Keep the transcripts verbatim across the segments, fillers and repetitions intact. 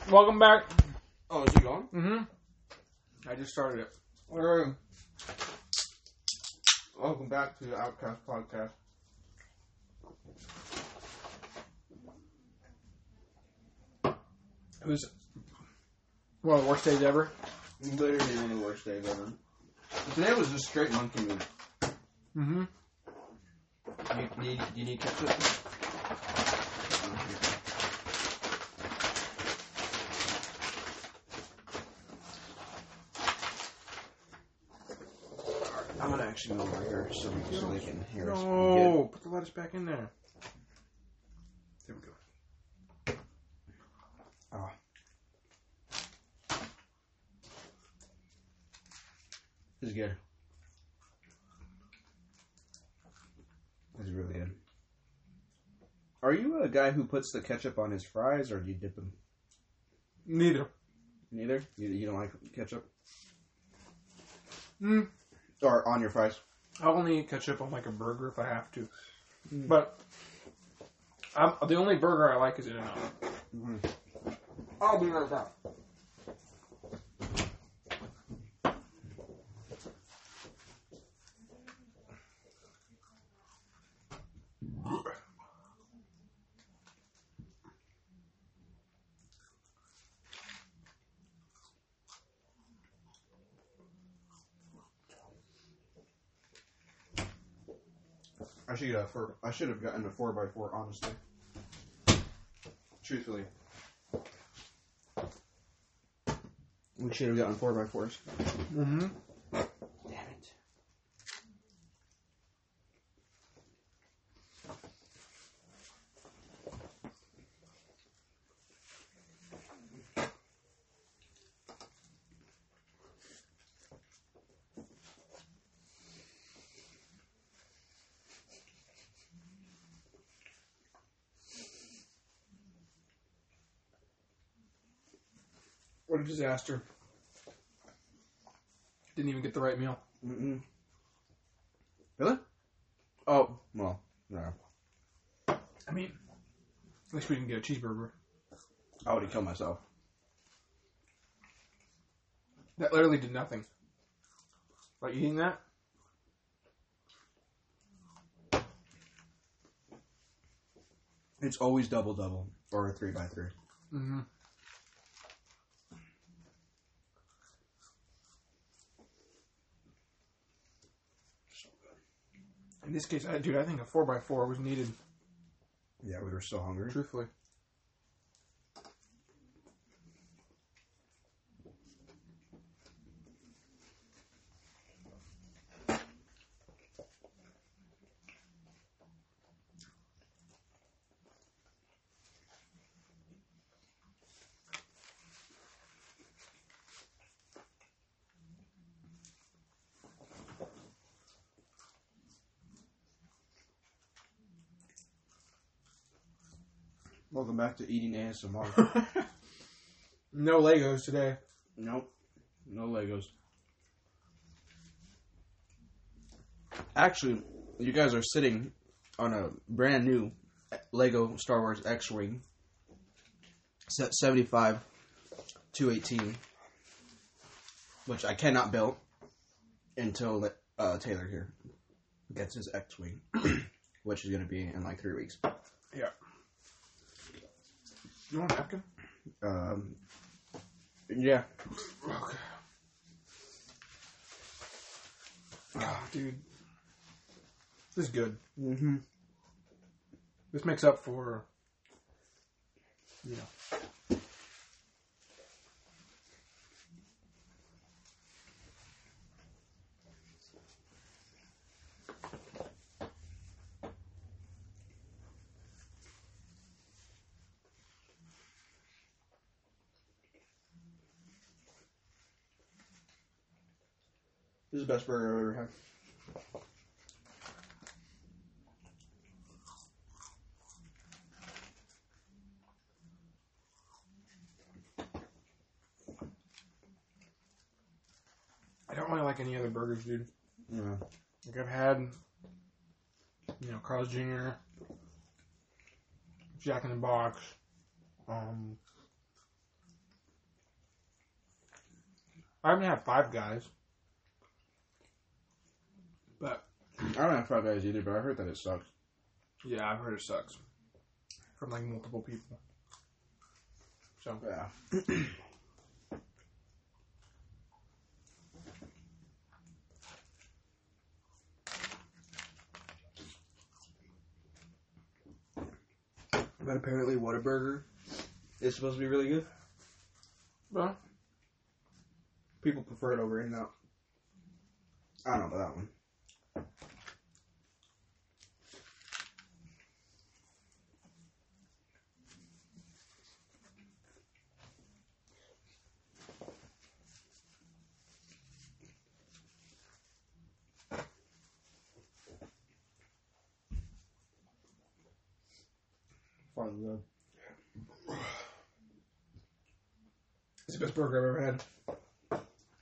Welcome back. Oh, is it going? Mm-hmm. I just started it. Alright. Welcome back to the Outcast Podcast. It was one of the worst days ever. Literally one of the worst days ever. Today was just straight monkey meat. Mm-hmm. You need, you need ketchup? I'm gonna actually go over here so, we, so they can hear us. No, put the lettuce back in there. There we go. Oh. This is good. This is really good. Are you a guy who puts the ketchup on his fries, or do you dip them? Neither. Neither? You, you don't like ketchup? Mm. Or on your fries? I'll only eat ketchup on like a burger if I have to. Mm. But I'm, the only burger I like is In-N-Out. Mm-hmm. I'll be right back. I should get a four, I should have gotten a four by four, honestly. Truthfully. We should have gotten four by fours. Mm-hmm. Damn it. What a disaster. Didn't even get the right meal. Mm-mm. Really? Oh, well, no. I mean, at least we didn't get a cheeseburger. I would have killed myself. That literally did nothing. Like eating that? It's always double double or a three by three. Mm-hmm. In this case, I, dude, I think a four by four was needed. Yeah, we were so hungry. Truthfully. Welcome back to Eating A S M R. No Legos today. Nope. No Legos. Actually, you guys are sitting on a brand new Lego Star Wars X-Wing. Set seventy-five two eighteen. Which I cannot build until uh, Taylor here gets his X-Wing. Which is going to be in like three weeks. Yeah. You want a napkin? Um, yeah. Okay. Oh, dude. This is good. Mm-hmm. This makes up for, you know. This is the best burger I've ever had. I don't really like any other burgers, dude. Yeah. Like, I've had, you know, Carl's Junior, Jack in the Box, um, I haven't had Five Guys. But I don't have Five Guys either, but I heard that it sucks. yeah, I've heard it sucks. From like multiple people. So Yeah. But apparently Whataburger is supposed to be really good. well, People prefer it over In-N-Out. I don't know about that one. Farther good. it's the best burger I've ever had.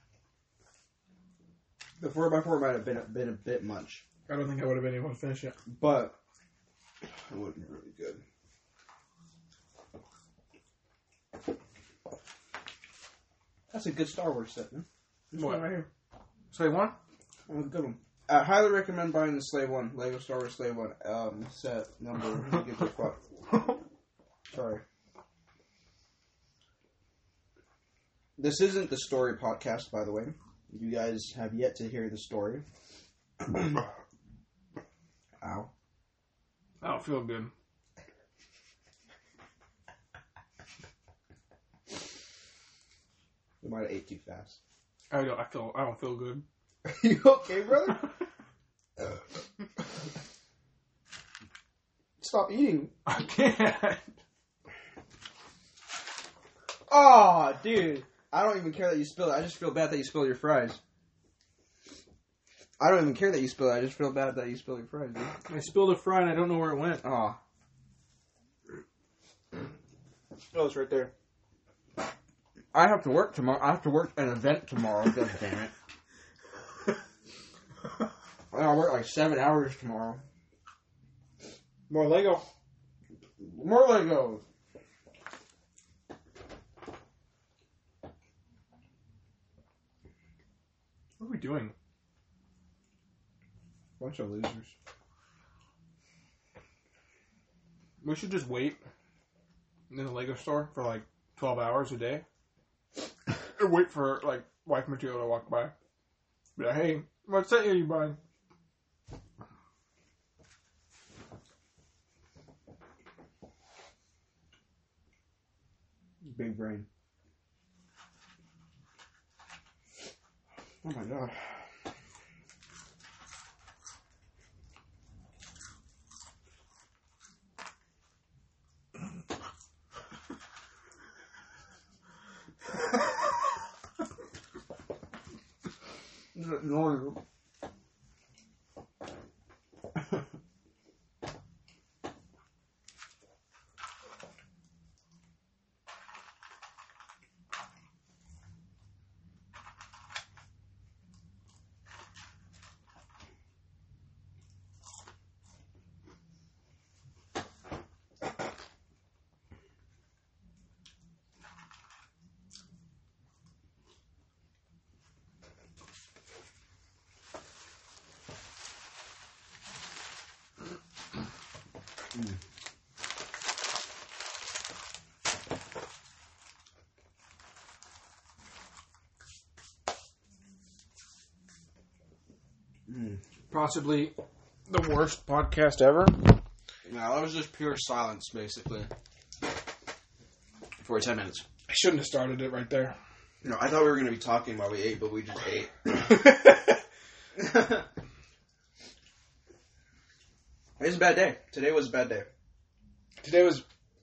The four by four might have been a, been a bit much, I don't think I would have been able to finish it. but it would have been really good. That's a good Star Wars set, man. This What? one right here. Say one? That was a good one. I highly recommend buying the Slave One, Lego Star Wars Slave One um, set number. You get the fuck. Sorry. This isn't the story podcast, by the way. You guys have yet to hear the story. Ow. I don't feel good. We might have ate too fast. I don't. I feel. I don't feel good. You okay, brother? Stop eating. I can't. Oh, dude. I don't even care that you spilled it. I just feel bad that you spilled your fries. I don't even care that you spilled it. I just feel bad that you spilled your fries, dude. I spilled a fry and I don't know where it went. Oh. Oh, it's right there. I have to work tomorrow. I have to work an event tomorrow. God damn it. I'll work like seven hours tomorrow. More Lego. More Legos. What are we doing? Bunch of losers. We should just wait in the Lego store for like twelve hours a day. And wait for like wife material to walk by. Be like, hey, what set are you buying? Big brain. Oh my god. No. Mm. Mm. Possibly the worst podcast ever. No, that was just pure silence, basically. For ten minutes. I shouldn't have started it right there. No, I thought we were going to be talking while we ate, but we just ate. It was a bad day. Today was a bad day. Today was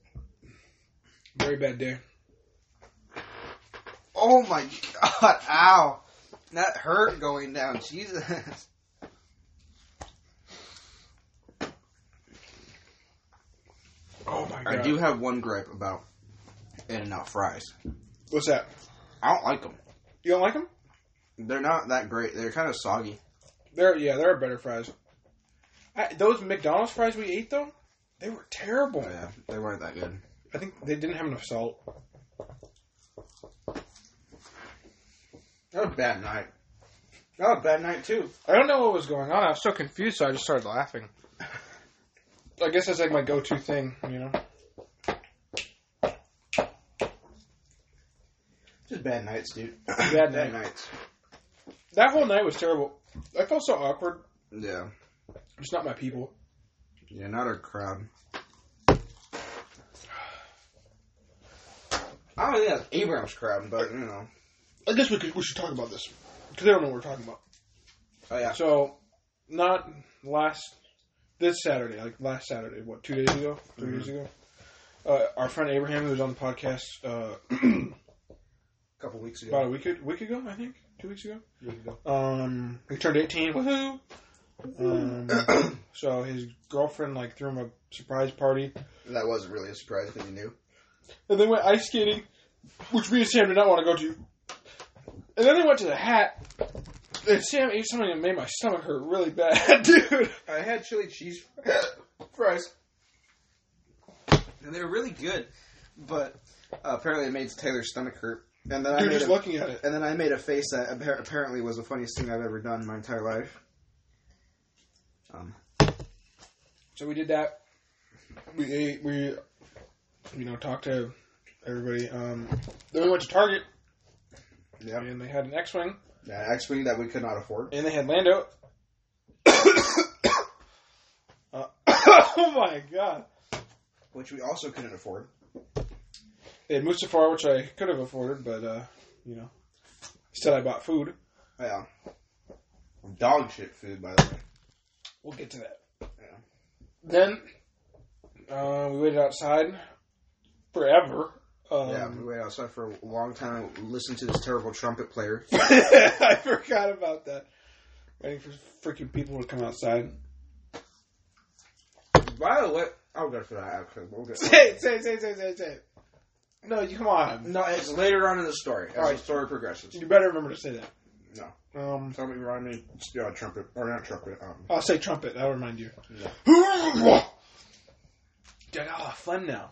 a very bad day. Oh my god, ow. That hurt going down. Jesus. Oh my god. I do have one gripe about In-N-Out fries. What's that? I don't like them. You don't like them? They're not that great. They're kind of soggy. They're yeah, they're better fries. I, those McDonald's fries we ate though, they were terrible. Oh, yeah, they weren't that good. I think they didn't have enough salt. That was a bad night. That was a bad night, too. I don't know what was going on. I was so confused, so I just started laughing. I guess that's like my go-to thing, you know? Just bad nights, dude. Bad, bad night. nights. That whole night was terrible. I felt so awkward. Yeah. Just not my people. Yeah, not our crowd. I don't think that's Abraham's crowd, but, you know. I guess we could, we should talk about this. Because they don't know what we're talking about. Oh, yeah. So, not last... This Saturday, like last Saturday, what, two days ago? Three mm-hmm. days ago? Uh, our friend Abraham, who was on the podcast... Uh, a couple weeks ago. About a week, week ago, I think? Two weeks ago? A week ago. Um, he turned eighteen. Woohoo! Um, so his girlfriend, like, threw him a surprise party. That wasn't really a surprise because you knew. And they went ice skating, which me and Sam did not want to go to. And then they went to the Hat, and Sam ate something that made my stomach hurt really bad, dude. I had chili cheese fries. And they were really good, but uh, apparently it made Taylor's stomach hurt. And then dude, I made just a, looking at it. And then I made a face that apparently was the funniest thing I've ever done in my entire life. Um. So we did that. We ate, we, you know, talked to everybody. Um, then we went to Target. Yeah. And they had an X-Wing. Yeah, X-Wing that we could not afford. And they had Lando. uh, oh my god. Which we also couldn't afford. They had Mustafar, which I could have afforded, but, uh, you know. Instead I bought food. Yeah. Dog shit food, by the way. We'll get to that. Yeah. Then, uh, we waited outside forever. Um, yeah, we waited outside for a long time. Listened to this terrible trumpet player. I forgot about that. Waiting for freaking people to come outside. By the way, I'll go for that actually. We'll get say it, say it, say it, say it, say it, say it. No, you come on. No, it's later on in the story. As right. the story progresses. You better remember to say that. No. Um, Somebody remind me. Yeah, trumpet. Or not trumpet. Um, I'll say trumpet. That'll remind you. Yeah. Dude, oh, fun now.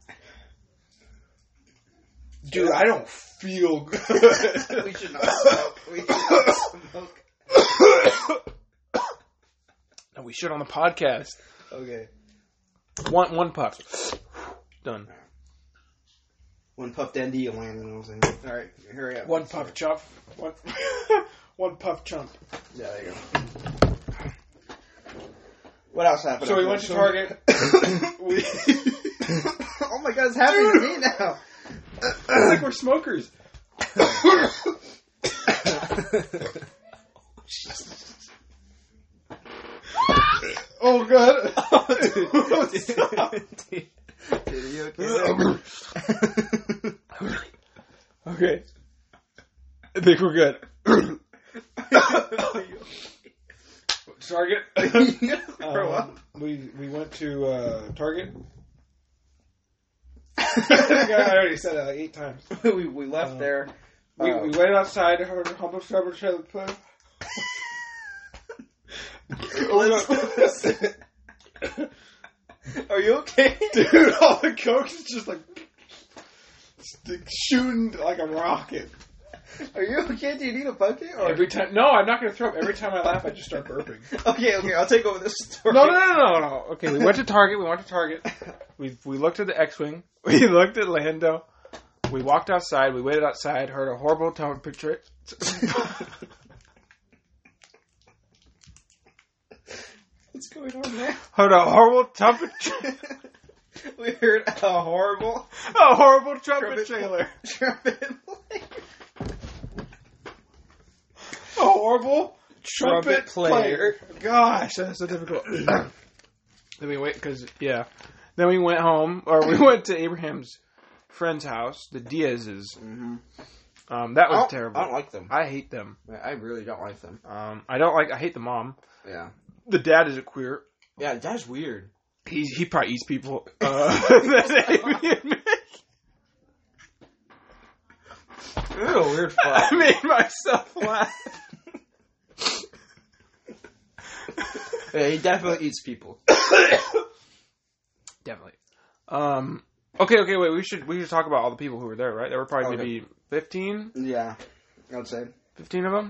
Dude, I don't feel good. We should not smoke. We should not smoke. No, we should on the podcast. Okay. One one puff. Done. One puff dandy, you land, you know what I'm saying? Alright, hurry up. One puff chump. One, one puff chump. Yeah, there you go. What else happened? So we went to Target. we Oh my god, it's happening to me now. It's like we're smokers. Oh god. Oh, dude. Dude, are you okay? Okay. I think we're good. Target. um, we we went to uh, Target. I already said that like eight times. we we left um, there. We uh, we waited outside. Heard humble trouble trailer play. Are you okay? Dude, all the coke is just like shooting like a rocket. Are you okay? Do you need a bucket? Or? Every time, no, I'm not going to throw up. Every time I laugh, I just start burping. Okay, okay, I'll take over this story. No, no, no, no, no. Okay, we went to Target. We went to Target. We we looked at the X-Wing. We looked at Lando. We walked outside. We waited outside. Heard a horrible temperature. What's going on there? Heard a horrible temperature. We heard a horrible, a horrible trumpet, trumpet trailer. Trumpet player. A horrible trumpet, trumpet player. player. Gosh, that's so difficult. Then we wait because yeah. Then we went home, or we went to Abraham's friend's house, the Diaz's. Mm-hmm. Um, that was I terrible. I don't like them. I hate them. I really don't like them. Um, I don't like. I hate the mom. Yeah. The dad is a queer. Yeah, that's weird. He he probably eats people. Uh, You're a weird fuck. I made myself laugh. Yeah, he definitely eats people. Definitely. Um. Okay. Okay. Wait. We should we should talk about all the people who were there. Right? There were probably okay. maybe fifteen. Yeah, I would say. Fifteen of them.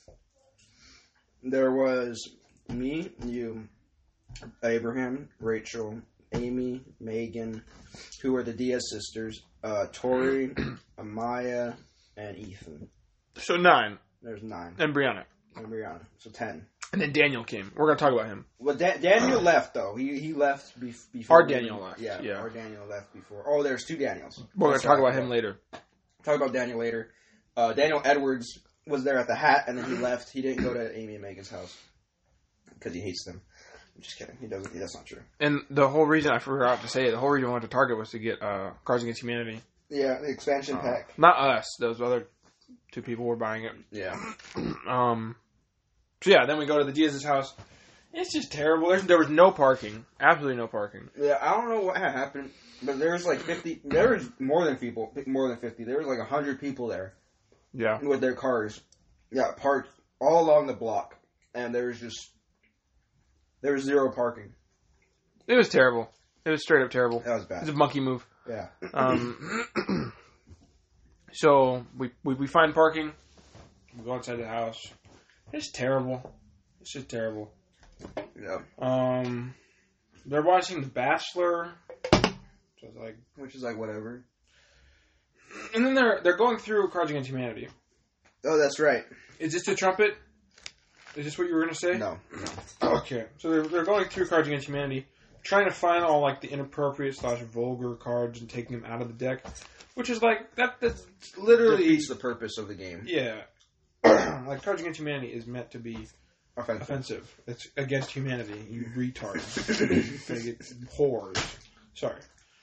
There was me, you, Abraham, Rachel, Amy, Megan, who are the Diaz sisters, uh, Tori, Amaya, and Ethan. So nine. There's nine. And Brianna. And Brianna. So ten. And then Daniel came. We're going to talk about him. Well, da- Daniel left, though. He he left be- before. Our Daniel left. Yeah, yeah. our Daniel left before. Oh, there's two Daniels. We're going That's to talk right. about him later. Talk about Daniel later. Uh, Daniel Edwards was there at the hat, and then he left. He didn't go to Amy and Megan's house because he hates them. I'm just kidding. He doesn't. That's not true. And the whole reason, I forgot to say it, the whole reason we went to Target was to get uh, Cards Against Humanity. Yeah, the expansion Uh, pack. Not us. Those other two people were buying it. Yeah. Um. So yeah, then we go to the Diaz's house. It's just terrible. There's, there was no parking. Absolutely no parking. Yeah, I don't know what had happened, but there was like fifty. There was more than people. More than fifty. There was like a hundred people there Yeah. with their cars. Yeah, parked all along the block, and there was just there was zero parking. It was terrible. It was straight up terrible. That was It was bad. a monkey move. Yeah. Um. So we, we we find parking. We go inside the house. It's terrible. It's just terrible. Yeah. Um, they're watching The Bachelor. So it's like, Which is like whatever. and then they're they're going through Cards Against Humanity. Oh, that's right. Is this the trumpet? Is this what you were gonna say? No. Okay, so they're they're going through Cards Against Humanity, trying to find all like the inappropriate slash vulgar cards and taking them out of the deck, which is like that. That's literally Defeats the purpose of the game. yeah. Like Cards Against Humanity is meant to be Offensive. offensive. It's against humanity. You retards. Faggot whores. Sorry.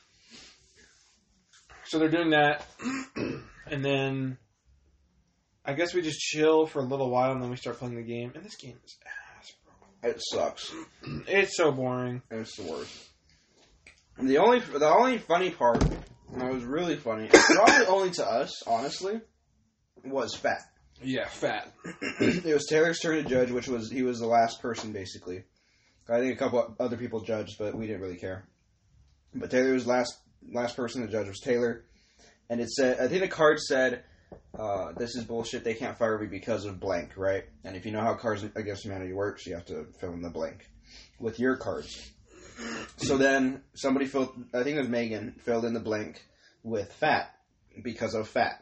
So they're doing that, and then I guess we just chill for a little while, and then we start playing the game. And this game is ass, bro. It sucks. It's so boring. It's the worst. And the only the only funny part, and it was really funny, probably only to us, honestly, was Fat. Yeah, fat. It was Taylor's turn to judge, which was he was the last person basically. I think a couple other people judged, but we didn't really care. But Taylor's last last person to judge was Taylor, and it said I think the card said, uh, "This is bullshit. They can't fire me because of blank." Right? And if you know how Cards Against Humanity works, you have to fill in the blank with your cards. So then somebody filled. I think it was Megan filled in the blank with Fat because of Fat.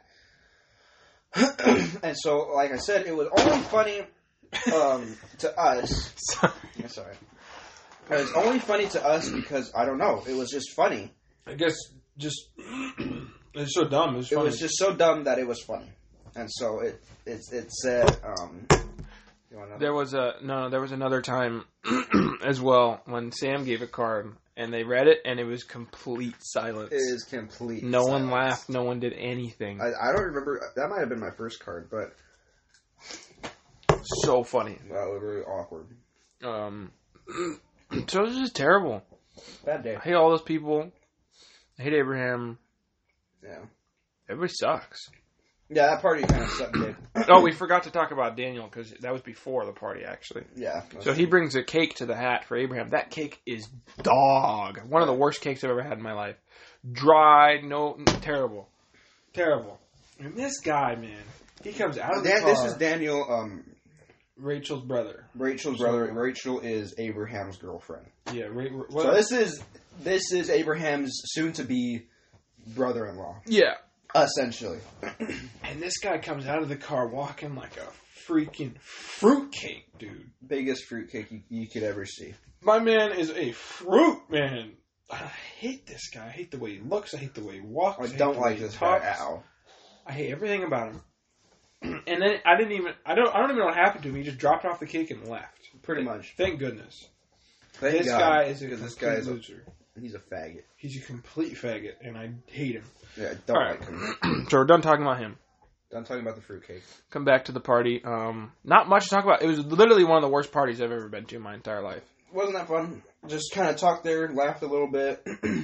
And so, like I said, it was only funny um, to us. Sorry. I'm sorry. It was only funny to us because, I don't know, it was just funny. I guess just it's so dumb. It was It funny. was just so dumb that it was funny. And so it it, it said... Um, you want another? There was a no. There was another time as well when Sam gave a card and they read it and it was complete silence. It is complete No one silence. laughed. No one did anything. I, I don't remember... That might have been my first card, but... So funny. That was really awkward. Um. So it was just terrible. Bad day. I hate all those people. I hate Abraham. Yeah. Everybody sucks. Yeah, that party kind of sucked, dude. Oh, we forgot to talk about Daniel because that was before the party, actually. Yeah. So he brings a cake to the hat for Abraham. That cake is dog. One of the worst cakes I've ever had in my life. Dry, no, terrible. Terrible. And this guy, man, he comes out of the Dan, car. this is Daniel, um, Rachel's brother. Rachel's brother. Rachel is Abraham's girlfriend. Yeah, Ra- Ra- So what? this is this is Abraham's soon-to-be brother-in-law, Yeah. essentially. And this guy comes out of the car walking like a freaking fruitcake, dude. Biggest fruitcake you, you could ever see. My man is a fruit man. I hate this guy. I hate the way he looks. I hate the way he walks. I hate don't the way like he this guy talks. at all. I hate everything about him. And then I didn't even. I don't. I don't even know what happened to him. He just dropped off the cake and left. Pretty much. Thank goodness. Thank this God, guy is a because complete this guy is a, loser. he's a faggot. He's a complete faggot, and I hate him. Yeah, I don't All right. like him. So we're done talking about him. Done talking about the fruitcake. Come back to the party. Um, not much to talk about. It was literally one of the worst parties I've ever been to in my entire life. Wasn't that fun? Just kind of talked there, laughed a little bit.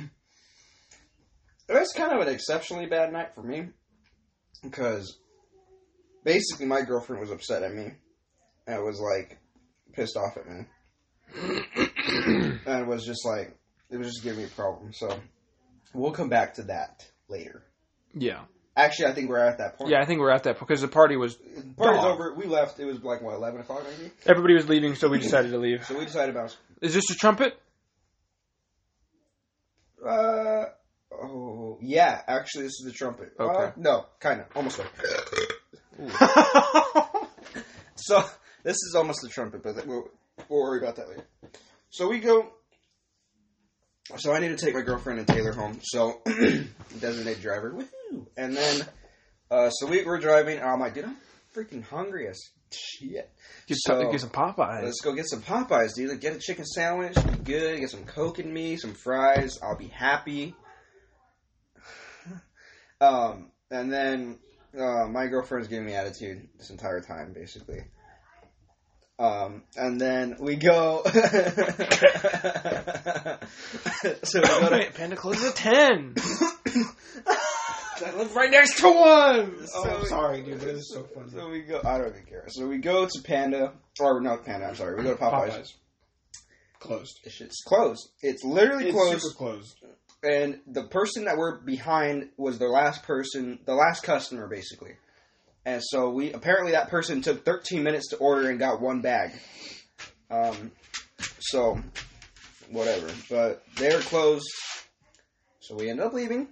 It was kind of an exceptionally bad night for me. Because basically my girlfriend was upset at me. And was like pissed off at me. And it was just like, it was just giving me a problem. So we'll come back to that later. Yeah. Actually, I think we're at that point. Yeah, I think we're at that because the party was Party's gone. over. We left. It was like, what, eleven o'clock maybe? Everybody was leaving, so we decided to leave. So we decided to bounce. Is this a trumpet? Uh, oh, yeah. Actually, this is the trumpet. Okay. Uh, no, kind of. Almost like. So, this is almost the trumpet, but we'll, we'll worry about that later. So we go. So I need to take my girlfriend and Taylor home. So, designated driver. Woohoo! And then, uh, so we were driving, and I'm like, dude, I'm freaking hungry as shit. Get, So, get some Popeyes. Let's go get some Popeyes, dude. Like, get a chicken sandwich, be good. Get some Coke in me, some fries. I'll be happy. um, and then uh, my girlfriend's giving me attitude this entire time, basically. Um, and then we go. So we go to Panda closes at ten. I live right next to one. Oh, So I'm we- sorry, dude, but it is so funny. So we go. I don't even care. So we go to Panda, or not Panda. I'm sorry. We go to Popeyes. Popeyes. Closed. This shit's closed. It's literally It's closed. super closed. And the person that we're behind was the last person, the last customer, basically. And so we apparently that person took thirteen minutes to order and got one bag. Um, so whatever. But they were closed, so we ended up leaving.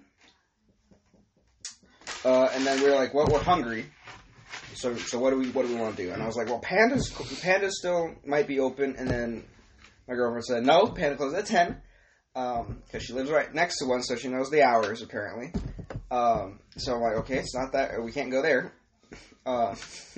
Uh, and then we were like, "Well, we're hungry. So, so what do we what do we want to do?" And I was like, "Well, Panda's Panda still might be open." And then my girlfriend said, "No, Panda closes at ten." Um, because she lives right next to one, so she knows the hours, apparently. Um, so I'm like, okay, it's not that, we can't go there. Uh,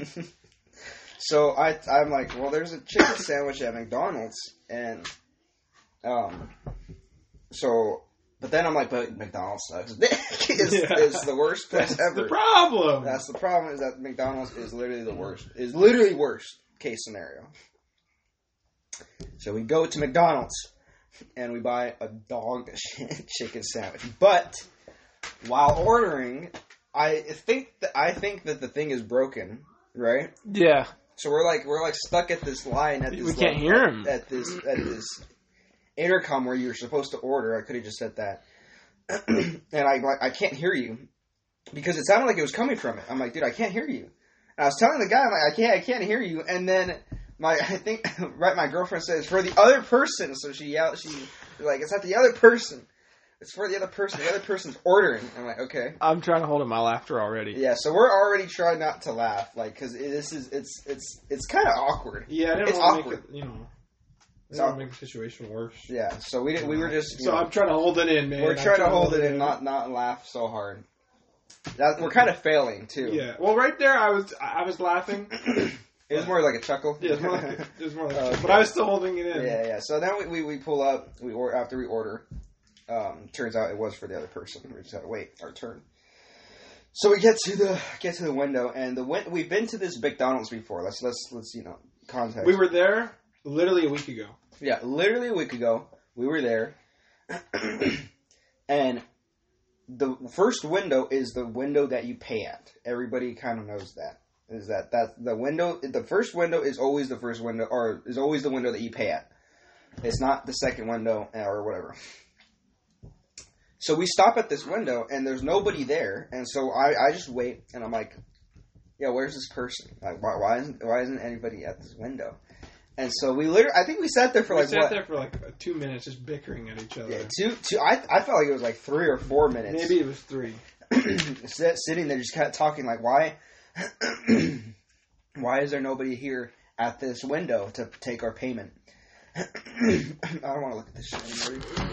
so I, I'm like, well, there's a chicken sandwich at McDonald's, and, um, so, but then I'm like, but McDonald's sucks. it's, Yeah. it's the worst place That's ever. the problem. That's the problem, is that McDonald's is literally the worst. Is literally worst case scenario. So we go to McDonald's, and we buy a dog shit chicken sandwich. But while ordering, I think that I think that the thing is broken, right? Yeah. So we're like we're like stuck at this line at this We can't like, hear him. at this at this intercom where you're supposed to order. I could have just said that, and I like I can't hear you because it sounded like it was coming from it. I'm like, dude, I can't hear you. And I was telling the guy, I'm like, I can't, I can't hear you. And then my, I think, right, my girlfriend says for the other person. So she yelled, she like, it's not the other person. It's for the other person. The other person's ordering. I'm like, okay. I'm trying to hold in my laughter already. Yeah, so we're already trying not to laugh, like, because this is, it's, it's, it's kind of awkward. Yeah, I didn't It's want to awkward. make it, you know, I didn't It's want awkward. to make the situation worse. Yeah, so we did, we were just, you So know, I'm trying to hold it in, man. we're I'm trying to hold it in, not, not laugh so hard. That, we're kind of failing, too. Yeah. Well, right there, I was I was laughing. It was more like a chuckle. Yeah, it was more like it was more like, Okay. but I was still holding it in. Yeah, yeah. So then we, we, we pull up. We or after we order. Um, turns out it was for the other person. We just had to wait our turn. So we get to the get to the window, and the win- we've been to this McDonald's before. Let's let's let's you know context. We were there literally a week ago. yeah, literally a week ago. We were there, and the first window is the window that you pay at. Everybody kind of knows that. Is that that the window? The first window is always the first window, or is always the window that you pay at. It's not the second window or whatever. So we stop at this window, and there's nobody there, and so I, I just wait, and I'm like, yeah, where's this person? Like, why, why isn't why isn't anybody at this window? And so we literally, I think we sat there for We like sat what? there for like two minutes, just bickering at each other. Yeah, two, two. I, I felt like it was like three or four minutes. Maybe it was three. Sit, sitting there, just kind of talking like, why, why is there nobody here at this window to take our payment? I don't want to look at this shit anymore.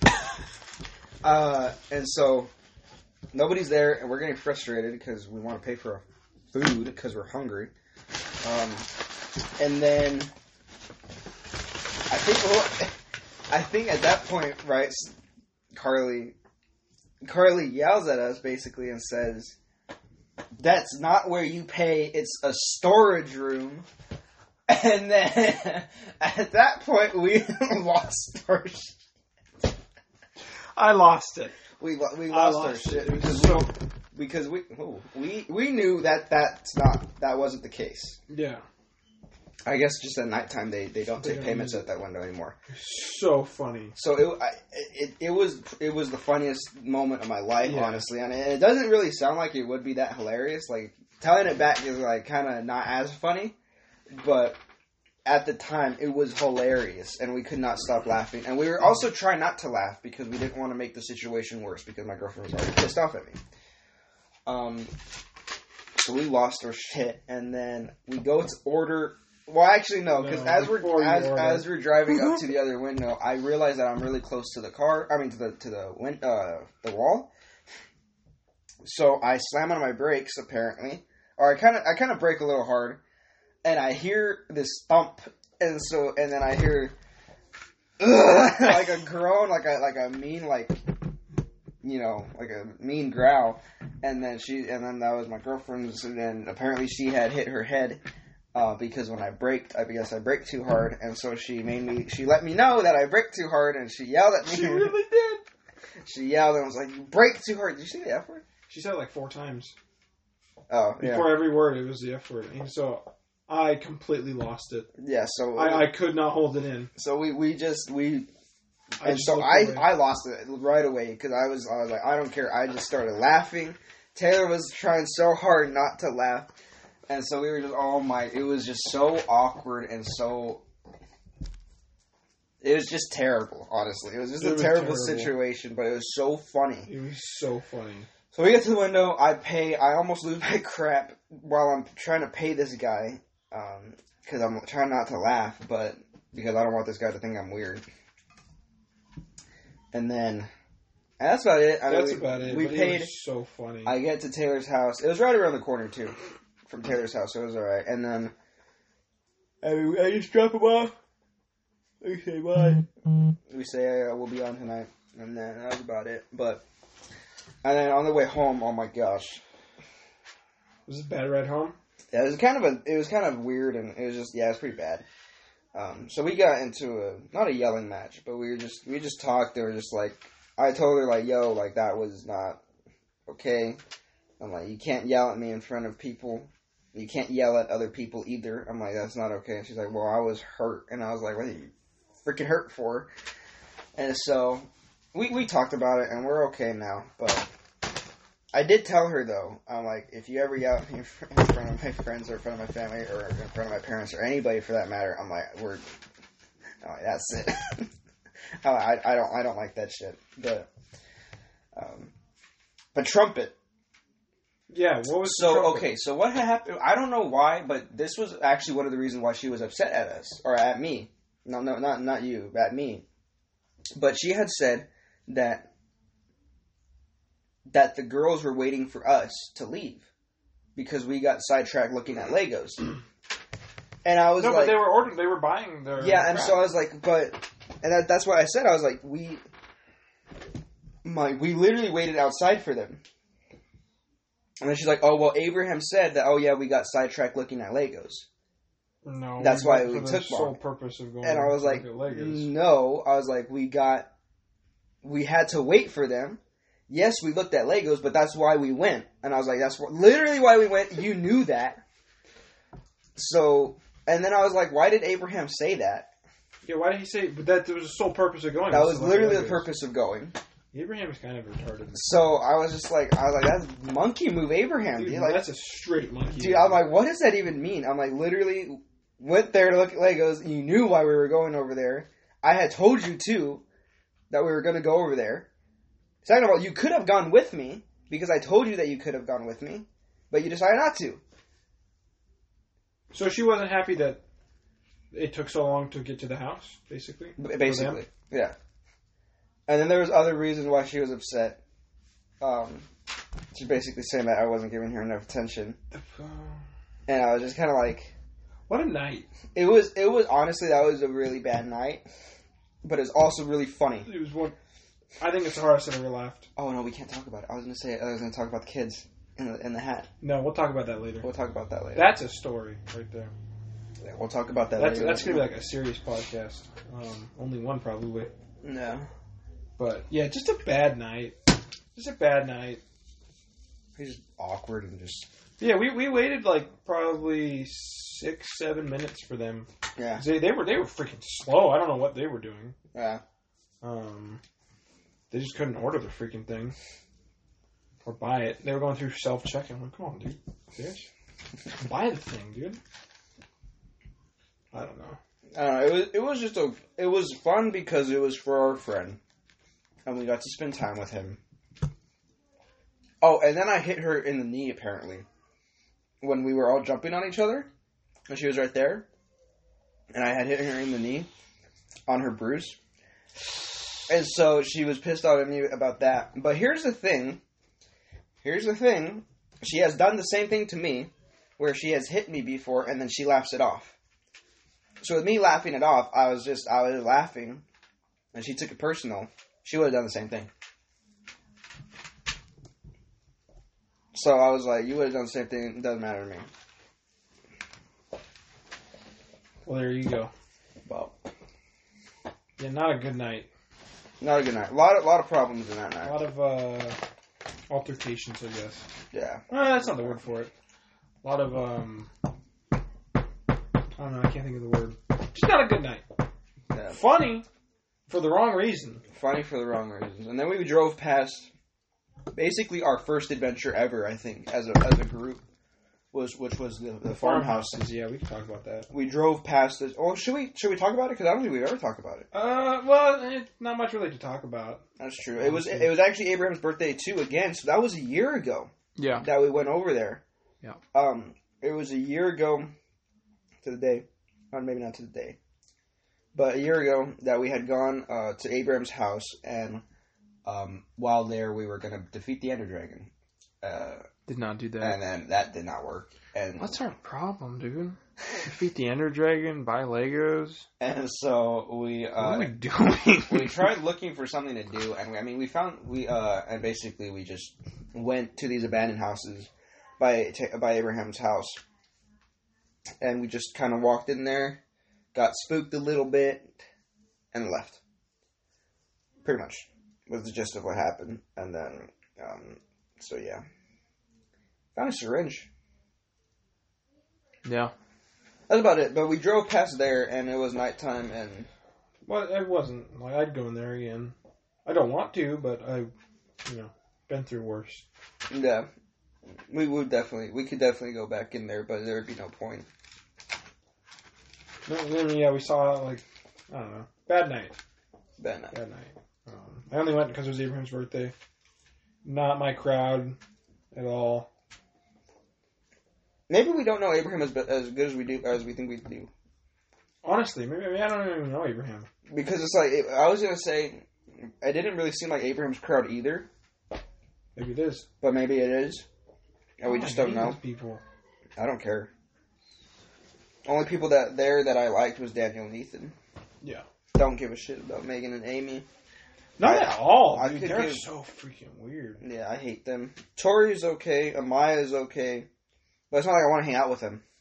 Uh, and so nobody's there, and we're getting frustrated because we want to pay for our food because we're hungry. Um, and then I think, well, I think at that point, right, Carly, Carly yells at us basically and says, "That's not where you pay. It's a storage room." And then at that point, we lost our shit. I lost it. We lo- we I lost, our lost shit it. because So we, because we oh, we we knew that that's not that wasn't the case. yeah, I guess just at nighttime they, they don't They take don't payments use at that window anymore. So funny. So it, I, it it was it was the funniest moment of my life, Yeah. honestly, and it doesn't really sound like it would be that hilarious. Like telling it back is like kind of not as funny, but at the time it was hilarious, and we could not stop laughing. And we were also trying not to laugh because we didn't want to make the situation worse because my girlfriend was already pissed off at me. Um, so we lost our shit, and then we go to order. Well, actually, no, because No, as we're before you as, order. as we're driving up to the other window, I realize that I'm really close to the car. I mean, to the to the win- uh, the wall. So I slam on my brakes, apparently, or I kind of I kind of brake a little hard, and I hear this thump, and so and then I hear like a groan, like a like a mean like you know like a mean growl, and then she and then that was my girlfriend's, and then apparently she had hit her head. Uh, because when I braked, I guess I braked too hard, and so she made me, she let me know that I braked too hard, and she yelled at me. She really did. She yelled and was like, "You braked too hard." Did you say the F word? She said it like four times. Oh, yeah. Before every word, it was the F word. And so I completely lost it. Yeah, so... I, I could not hold it in. So we, we just, we... I and just so looked I, away. I lost it right away, because I was, I was like, I don't care. I just started laughing. Taylor was trying so hard not to laugh. And so we were just, oh my, it was just so awkward and so, it was just terrible, honestly. It was just It a was terrible, terrible. situation, but it was so funny. It was so funny. So we get to the window, I pay, I almost lose my crap while I'm trying to pay this guy, um, because I'm trying not to laugh, but because I don't want this guy to think I'm weird. And then, and that's about it. I mean, That's we, about it. We but paid, It was so funny. I get to Taylor's house. It was right around the corner, too, from Taylor's house, so it was alright. And then, I, I just drop him off. We say bye. We say uh, we'll be on tonight. And then that was about it. But, and then on the way home, oh my gosh. Was it a bad ride home? Yeah, it was kind of a, it was kind of weird, and it was just, yeah, it was pretty bad. Um, so we got into a, not a yelling match, but we were just, we just talked. They were just like, I told her like, yo, like that was not okay. I'm like, you can't yell at me in front of people. You can't yell at other people either. I'm like, that's not okay. And she's like, well, I was hurt. And I was like, what are you freaking hurt for? And so we, we talked about it, and we're okay now. But I did tell her, though, I'm like, if you ever yell at me in front of my friends or in front of my family or in front of my parents or anybody for that matter, I'm like, we're, I'm like, that's it. I, I don't I don't like that shit. But, um, but trumpet. Yeah, what was So, the trumpet? okay, so what had happened, I don't know why, but this was actually one of the reasons why she was upset at us, or at me. No, no, not, not you, at me. But she had said that, that the girls were waiting for us to leave, because we got sidetracked looking at Legos. And I was No, like... but they were ordering, they were buying their... Yeah, and crap. so I was like, but... And that, that's why I said, I was like, we... My, we literally waited outside for them. And then she's like, oh, well, Abraham said that, oh, yeah, we got sidetracked looking at Legos. No, That's we why went we for the took sole long. purpose of going And I was to like, look at Legos. no. I was like, we got... We had to wait for them. Yes, we looked at Legos, but that's why we went. And I was like, that's wh- literally why we went. You knew that. So, and then I was like, why did Abraham say that? Yeah, why did he say... But that was the sole purpose of going. That was was to look at literally the Legos. purpose of going. Abraham's kind of retarded. So I was just like, I was like, that's monkey move, Abraham. Dude, Dude, like, that's a straight monkey. dude, I'm like, what does that even mean? I'm like, literally went there to look at Legos. You knew why we were going over there. I had told you too that we were going to go over there. Second of all, you could have gone with me because I told you that you could have gone with me, but you decided not to. So she wasn't happy that it took so long to get to the house, basically? B- Basically, yeah. And then there was other reasons why she was upset. Um, she's basically saying that I wasn't giving her enough attention, and I was just kind of like, What a night. it was. It was honestly that was a really bad night, but it's also really funny. It was one... I think it's the hardest I've ever laughed. Oh no, we can't talk about it. I was gonna say I was gonna talk about the kids in the in the hat. No, we'll talk about that later. We'll talk about that later. That's a story right there. Yeah, we'll talk about that That's later. that's gonna be like a serious podcast. Um, only one probably. No. But yeah, just a bad night. Just a bad night. He's just awkward and just... Yeah, we, we waited like probably six, seven minutes for them. Yeah. They, they were they were freaking slow. I don't know what they were doing. Yeah. Um, they just couldn't order the freaking thing. Or buy it. They were going through self-checking. I'm like, come on, dude. Bitch. Buy the thing, dude. I don't know. I don't know. It was, it was just a... It was fun because it was for our friend. And we got to spend time with him. Oh, and then I hit her in the knee, apparently. When we were all jumping on each other. And she was right there. And I had hit her in the knee. On her bruise. And so she was pissed off at me about that. But here's the thing. Here's the thing. She has done the same thing to me. Where she has hit me before and then she laughs it off. So with me laughing it off, I was just, I was laughing. And she took it personal. She would have done the same thing. So I was like, you would have done the same thing. It doesn't matter to me. Well, there you go. Well, yeah, not a good night. Not a good night. A lot of, lot of problems in that night. A lot of uh, altercations, I guess. Yeah. Well, that's not the word for it. A lot of, um... I don't know, I can't think of the word. Just not a good night. Yeah. Funny, for the wrong reason. Funny for the wrong reasons. And then we drove past... Basically, our first adventure ever, I think, as a as a group, was which was the, the farmhouse. Farmhouses, yeah, we can talk about that. We drove past this. Oh, should we should we talk about it? Because I don't think we've ever talked about it. Uh, well, eh, not much really to talk about. That's true. It was it was actually Abraham's birthday too. Again, so that was a year ago. Yeah. That we went over there. Yeah. Um, it was a year ago to the day, or maybe not to the day, but a year ago that we had gone uh, to Abraham's house and. Um, while there, we were going to defeat the Ender Dragon. Uh, did not do that. And then that did not work. And what's our problem, dude? Defeat the Ender Dragon, buy Legos. And so we... Uh, what are we doing? we tried looking for something to do. And we, I mean, we found... we uh, And basically, we just went to these abandoned houses by, by Abraham's house. And we just kind of walked in there, got spooked a little bit, and left. Pretty much. Was the gist of what happened. And then, um, so yeah. Found a syringe. Yeah. That's about it. But we drove past there, and it was nighttime, and... Well, it wasn't. Like, I'd go in there again. I don't want to, but I, you know, been through worse. Yeah. We would definitely, we could definitely go back in there, but there would be no point. No, then, yeah, we saw, like, I don't know. Bad night. Bad night. Bad night. Um, I only went because it was Abraham's birthday. Not my crowd at all. Maybe we don't know Abraham as as good as we do as we think we do. Honestly, maybe, maybe I don't even know Abraham. Because it's like I was gonna say, it didn't really seem like Abraham's crowd either. Maybe it is, but maybe it is, and we oh, just I don't hate know. those people. I don't care. Only people that there that I liked was Daniel and Ethan. Yeah. Don't give a shit about Megan and Amy. Not I, at all. I dude, could they're give, so freaking weird. Yeah, I hate them. Tori's okay. Amaya's okay. But it's not like I want to hang out with them.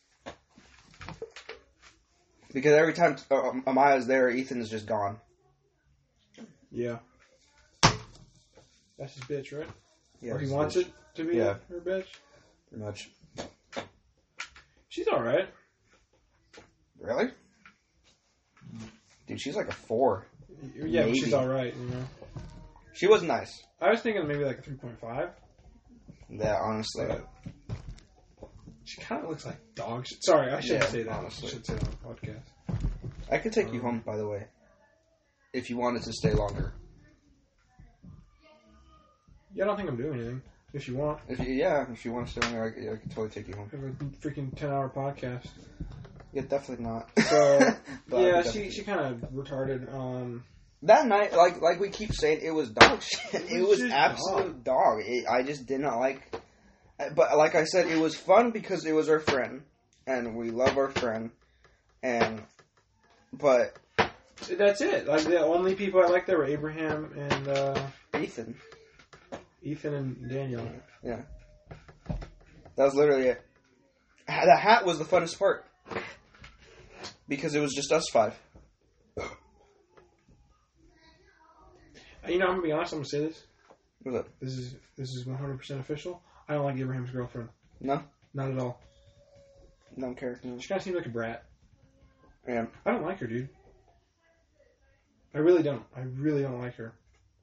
Because every time uh, Amaya's there, Ethan is just gone. Yeah. That's his bitch, right? Yeah, or he wants bitch. it to be yeah. her bitch? Pretty much. She's alright. Really? Dude, she's like a four. Yeah, but she's alright, you know. She was nice. I was thinking maybe like a three point five. Yeah, honestly. But she kind of looks like dog shit. Sorry, I shouldn't yeah, say that. Honestly. I should say that on the podcast. I could take um, you home, by the way. If you wanted to stay longer. Yeah, I don't think I'm doing anything. If you want. If you, yeah, if you want to stay longer, I could, I could totally take you home. We have a freaking ten hour podcast. Yeah, definitely not. So, yeah, she she kind of retarded. Um, that night, like like we keep saying, it was dog shit. It, it was, was absolute dog. dog. It, I just did not like... But like I said, it was fun because it was our friend. And we love our friend. And... But... That's it. Like, the only people I liked there were Abraham and... Uh, Ethan. Ethan and Daniel. Yeah. That was literally it. The hat was the funnest part. Because it was just us five. You know, I'm gonna be honest. I'm gonna say this. What's up? This is this is one hundred percent official. I don't like Abraham's girlfriend. No? Not at all. Don't care. No. She kind of seems like a brat. Yeah. I don't like her, dude. I really don't. I really don't like her.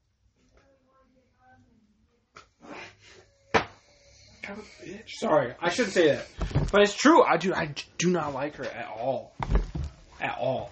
God, bitch. Sorry, I shouldn't say that. But it's true. I do. I do not like her at all. At all.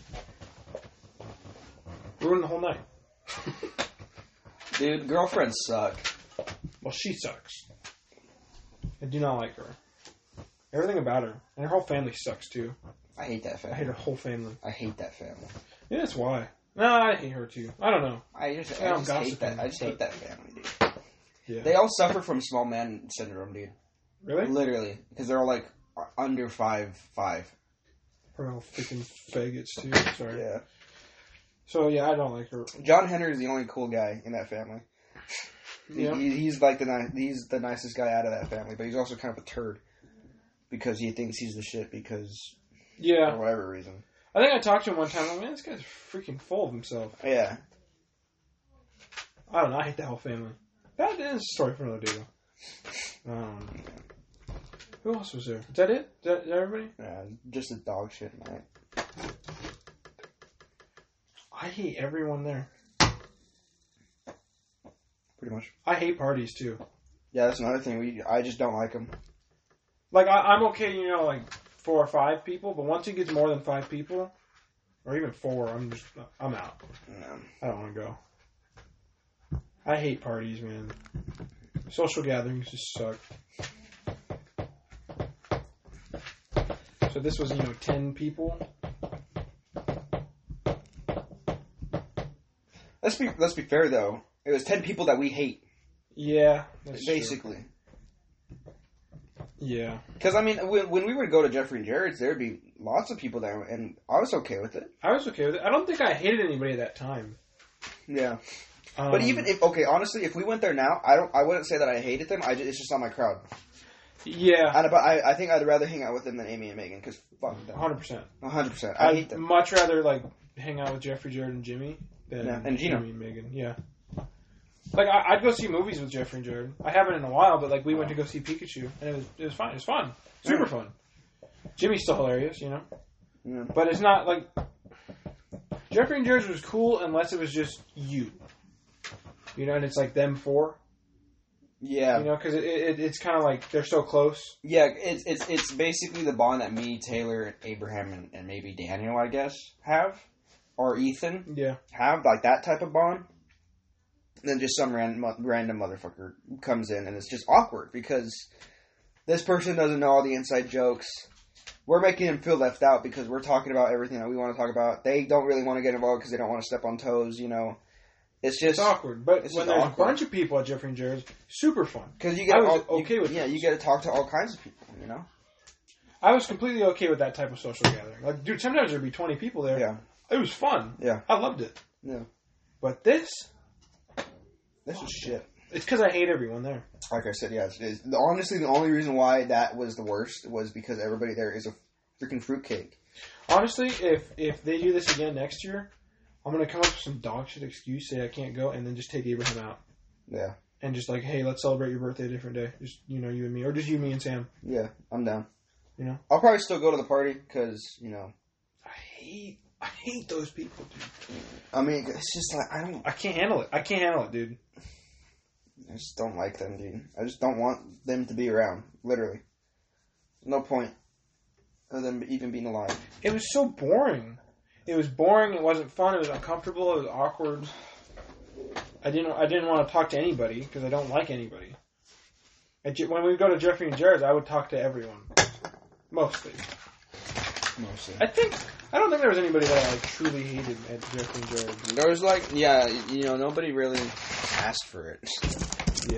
Ruined the whole night. Dude, girlfriends suck. Well, she sucks. I do not like her. Everything about her. And her whole family sucks, too. I hate that I family. hate her whole family. I hate that family. Yeah, that's why. No, I hate her, too. I don't know. I just, Yeah, I I'm just hate gossiping, that. I just but- hate that family, dude. Yeah. They all suffer from small man syndrome, dude. Really? Literally. Because they're all, like, under five, five. Her all freaking faggots, too. Sorry. Yeah. So, yeah, I don't like her. John Henry is the only cool guy in that family. He- Yeah. He, he's like the ni- he's the nicest guy out of that family, but he's also kind of a turd because he thinks he's the shit because Yeah. for whatever reason. I think I talked to him one time. I'm like, man, this guy's freaking full of himself. Yeah. I don't know. I hate that whole family. That is a story for another day, though. Um, who else was there? Is that it? Is that, is that everybody? Yeah, just a dog shit night. I hate everyone there. Pretty much. I hate parties, too. Yeah, that's another thing. We I just don't like them. Like, I, I'm okay, you know, like, four or five people, but once it gets more than five people, or even four, I'm just, I'm out. No. I don't want to go. I hate parties, man. Social gatherings just suck. So this was, you know, ten people. Let's be let's be fair though. It was ten people that we hate, Yeah, that's basically. true. Yeah. Because I mean, when, when we would go to Jeffrey and Jared's, there'd be lots of people there, and I was okay with it. I was okay with it. I don't think I hated anybody at that time. Yeah. Um, But even if okay, honestly, if we went there now, I don't. I wouldn't say that I hated them. I just, it's just not my crowd. yeah, And, but I, I think I'd rather hang out with them than Amy and Megan because fuck them. one hundred percent. A hundred percent. I I'd hate them. much rather like hang out with Jeffrey, Jared, and Jimmy than Yeah, and Gino. Jimmy and Megan. Yeah. Like I, I'd go see movies with Jeffrey and Jared. I haven't in a while, but like we went to go see Pikachu, and it was it was fun. It was fun, super Yeah. fun. Jimmy's still hilarious, you know. Yeah. But it's not like Jeffrey and Jared's was cool unless it was just you, you know, and it's like them four, Yeah. you know, because it, it, it's kind of like they're so close. Yeah, it's it's it's basically the bond that me, Taylor, Abraham, and, and maybe Daniel, I guess, have, or Ethan Yeah, have, like that type of bond. And then just some random random motherfucker comes in, and it's just awkward because this person doesn't know all the inside jokes. We're making them feel left out because we're talking about everything that we want to talk about. They don't really want to get involved because they don't want to step on toes, you know. It's just it's awkward. But it's when just there's awkward. a bunch of people at Jeffrey and Jared's, super fun. because you get I was all, okay you, with yeah, this. you get to talk to all kinds of people, you know. I was completely okay with that type of social gathering. Like, dude, sometimes there'd be twenty people there. Yeah, It was fun. yeah, I loved it. yeah. But this, This was shit. it's because I hate everyone there. Like I said, yeah. It's, it's, honestly, the only reason why that was the worst was because everybody there is a freaking fruitcake. Honestly, if if they do this again next year, I'm gonna come up with some dog shit excuse, say I can't go, and then just take Abraham out. Yeah, And just like, hey, let's celebrate your birthday a different day. Just, you know, you and me. Or just you, me, and Sam. yeah. I'm down. You know? I'll probably still go to the party because you know. I hate, I hate those people, dude. I mean, it's just like I don't. I can't handle it. I can't handle it, dude. I just don't like them, dude. I just don't want them to be around. Literally, no point of them even being alive. It was so boring. It was boring. It wasn't fun. It was uncomfortable. It was awkward. I didn't. I didn't want to talk to anybody because I don't like anybody. At Je- when we go to Jeffrey and Jared's, I would talk to everyone, mostly. Mostly. I think I don't think there was anybody that I like, truly hated at Jeffrey and Jared's. There was like, yeah, you know, nobody really asked for it. Yeah.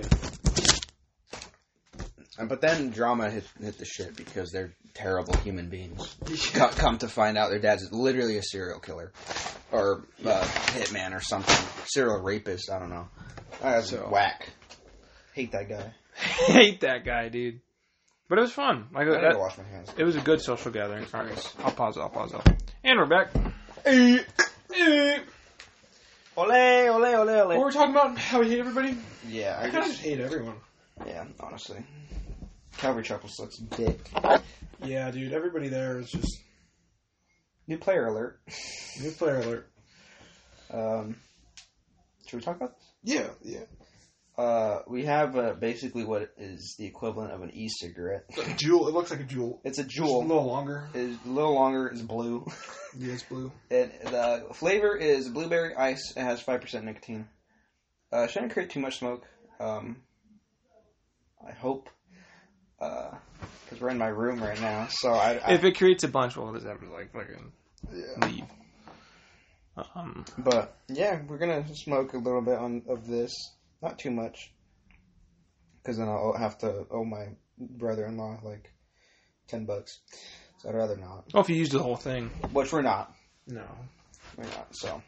But then drama hit, hit the shit because they're terrible human beings. come, come to find out, their dad's literally a serial killer, or uh, hitman or something, serial rapist. I don't know. That's So- whack. Hate that guy. hate that guy, dude. But it was fun. Like I need that, to wash my hands. it was a good social gathering. All right, I'll pause it. I'll pause it. And we're back. Eh, eh. Ole, ole, ole, What ole. were we talking about? How we hate everybody? Yeah, I I kind of just, just hate everyone. Yeah, honestly. Calvary Chapel sucks dick. Yeah, dude. Everybody there is just New player alert. new player alert. Um, should we talk about this? Yeah, yeah. Uh, we have uh, basically what is the equivalent of an e-cigarette. A jewel. It looks like a jewel. It's a Just jewel. a little longer. It's a little longer. It's blue. Yeah, it's blue. And the flavor is blueberry ice. It has five percent nicotine. Uh, shouldn't create too much smoke. Um, I hope. Because we're in my room right now. So I, I If it creates a bunch, well, does that like fucking yeah. leave? Um, But yeah, we're gonna smoke a little bit on of this. Not too much. Because then I'll have to owe my brother-in-law like ten bucks. So I'd rather not. oh, if you used the whole thing. Which we're not. No. We're not. So.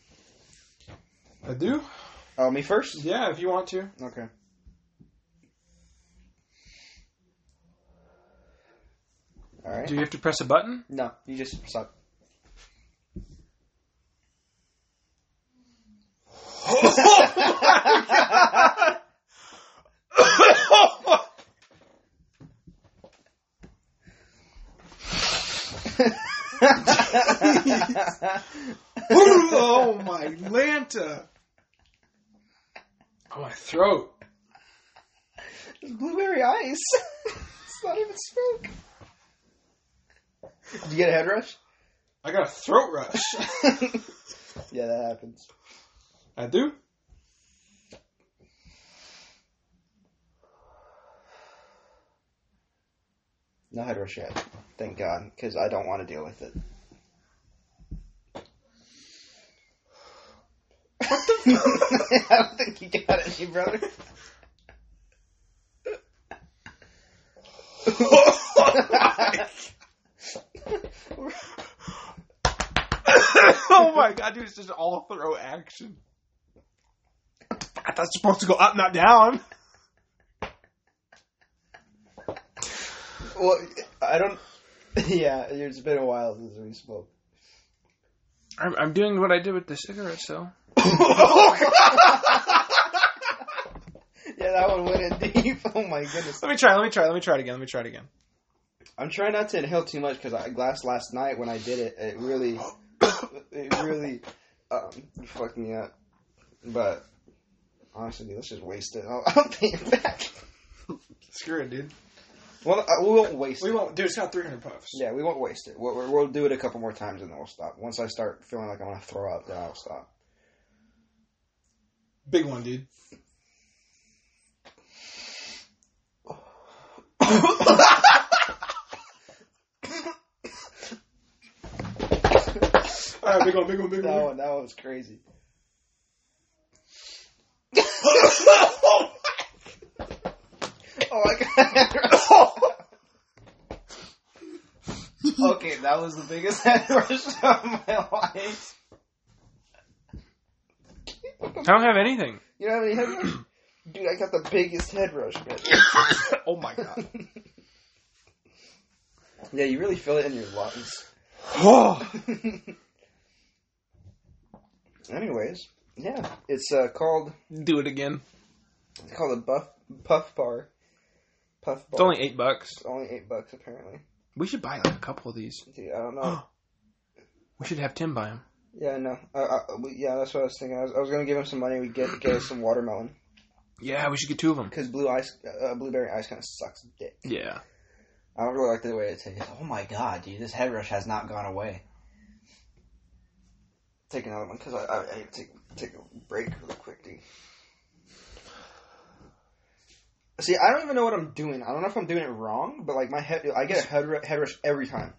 I do? Oh, me first? Yeah, if you want to. Okay. Alright. Do you have to press a button? No, you just suck. Oh my Lanta! Oh, my throat. It's blueberry ice. It's not even smoke. Did you get a head rush? I got a throat rush. Yeah, that happens. I do? No head rush yet. Thank God, because I don't want to deal with it. What the fuck? I don't think you got any, brother. Oh my god, dude, it's just all throw action. I thought it's supposed to go up, not down. Well, I don't... Yeah, it's been a while since we spoke. I'm, I'm doing what I did with the cigarettes, though. Yeah, that one went in deep. Oh my goodness. Let me try, let me try, let me try it again, let me try it again. I'm trying not to inhale too much because I glass last night when I did it, it really, it really um, fucked me up. But honestly, dude, let's just waste it. I'll, I'll pay it back. Screw it, dude. Well, uh, we won't waste We it. won't, dude, it's got three hundred puffs. Yeah, we won't waste it. We'll, we'll we'll do it a couple more times and then we'll stop. Once I start feeling like I want to throw up, then I'll stop. Big one, dude. Alright, big one, big one, big That one. one, that one was crazy. Oh my god. Okay, that was the biggest head rush of my life. I don't have anything. You know how many head rush? Dude, I got the biggest head rush, man. Oh my god. Yeah, you really feel it in your lungs. Oh. Anyways, yeah, it's uh, called Do it again. it's called a buff puff bar. Puff bar. It's only eight bucks. It's only eight bucks apparently. We should buy like a couple of these. Dude, I don't know. We should have Tim buy them. Yeah, no. Uh, uh, we, yeah, that's what I was thinking. I was, I was gonna give him some money. We get get us some watermelon Yeah, we should get two of them. because blue ice, uh, blueberry ice, kind of sucks dick. Yeah. I don't really like the way it tastes. Oh my god, dude, this head rush has not gone away. Take another one because I, I, I need to take take a break really quick, dude. See, I don't even know what I'm doing. I don't know if I'm doing it wrong, but like my head, I get a head, ru- head rush every time.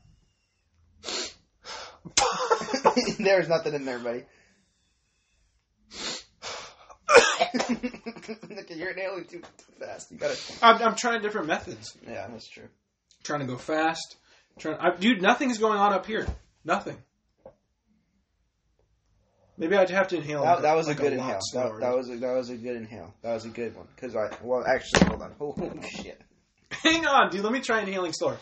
There's nothing in there, buddy. Look, you're inhaling too, too fast. You gotta. I'm, I'm trying different methods. Yeah, that's true. Trying to go fast. Trying, I, dude, nothing's going on up here. Nothing. Maybe I'd have to inhale. That, that was like a good lot inhale. That, slower. that was a, that was a good inhale. That was a good one. Cause I well actually hold on. Oh shit. Hang on, dude. Let me try inhaling slower.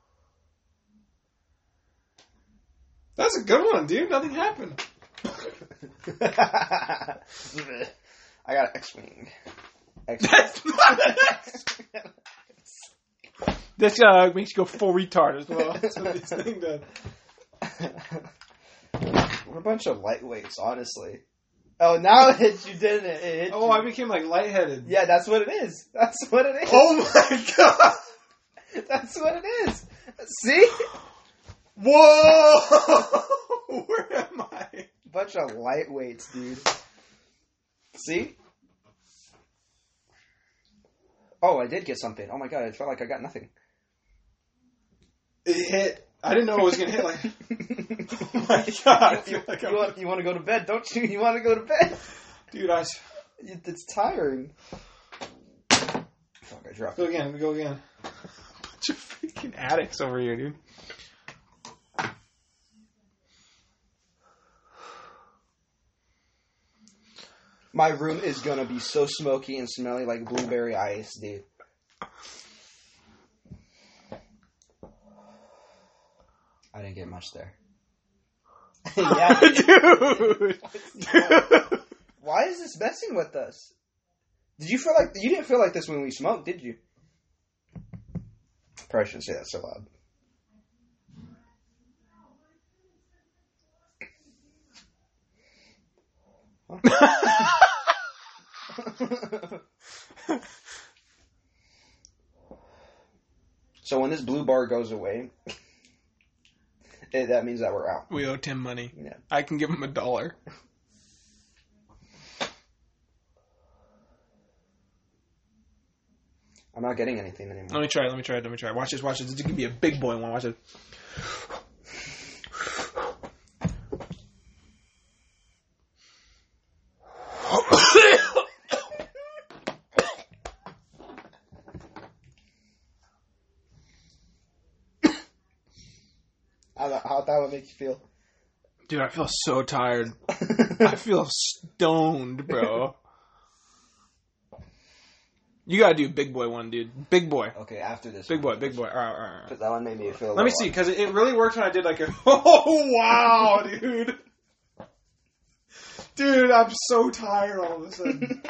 That's a good one, dude. Nothing happened. I got an X-Wing. That's not an X-Wing. This uh, makes you go full retard as well. That's what this thing does. We're a bunch of lightweights, honestly. Oh, now it hit you, didn't it? It hit Oh, you. I became like lightheaded. Yeah, that's what it is. That's what it is. Oh my god! That's what it is. See? Whoa! Where am I? Bunch of lightweights, dude. See? Oh, I did get something. Oh my god, it felt like I got nothing. It hit. I didn't know it was gonna hit like. Oh my god! You, you, like you, want, you want to go to bed, don't you? You want to go to bed? Dude, I. It's tiring. Fuck, I dropped Go it. again. Go again. Bunch of freaking addicts over here, dude. My room is gonna be so smoky and smelly like blueberry ice, dude. I didn't get much there. Yeah, dude. Dude. Why is this messing with us? Did you feel like you didn't feel like this when we smoked, did you? Probably shouldn't say that so loud. So when this blue bar goes away, it, that means that we're out. We owe Tim money. Yeah. I can give him a dollar. I'm not getting anything anymore. Let me try it. Let me try it. Let me try it. Watch this. Watch this. This is gonna be a big boy one. Watch it. How how'd that would make you feel? Dude, I feel so tired. I feel stoned, bro. You gotta do big boy one, dude. Big boy. Okay, after this. Big one. boy, big boy. All right, all right, all right. 'Cause that one made me feel. a Let me little- see, because it really worked when I did like a. Oh, wow, dude. Dude, I'm so tired all of a sudden.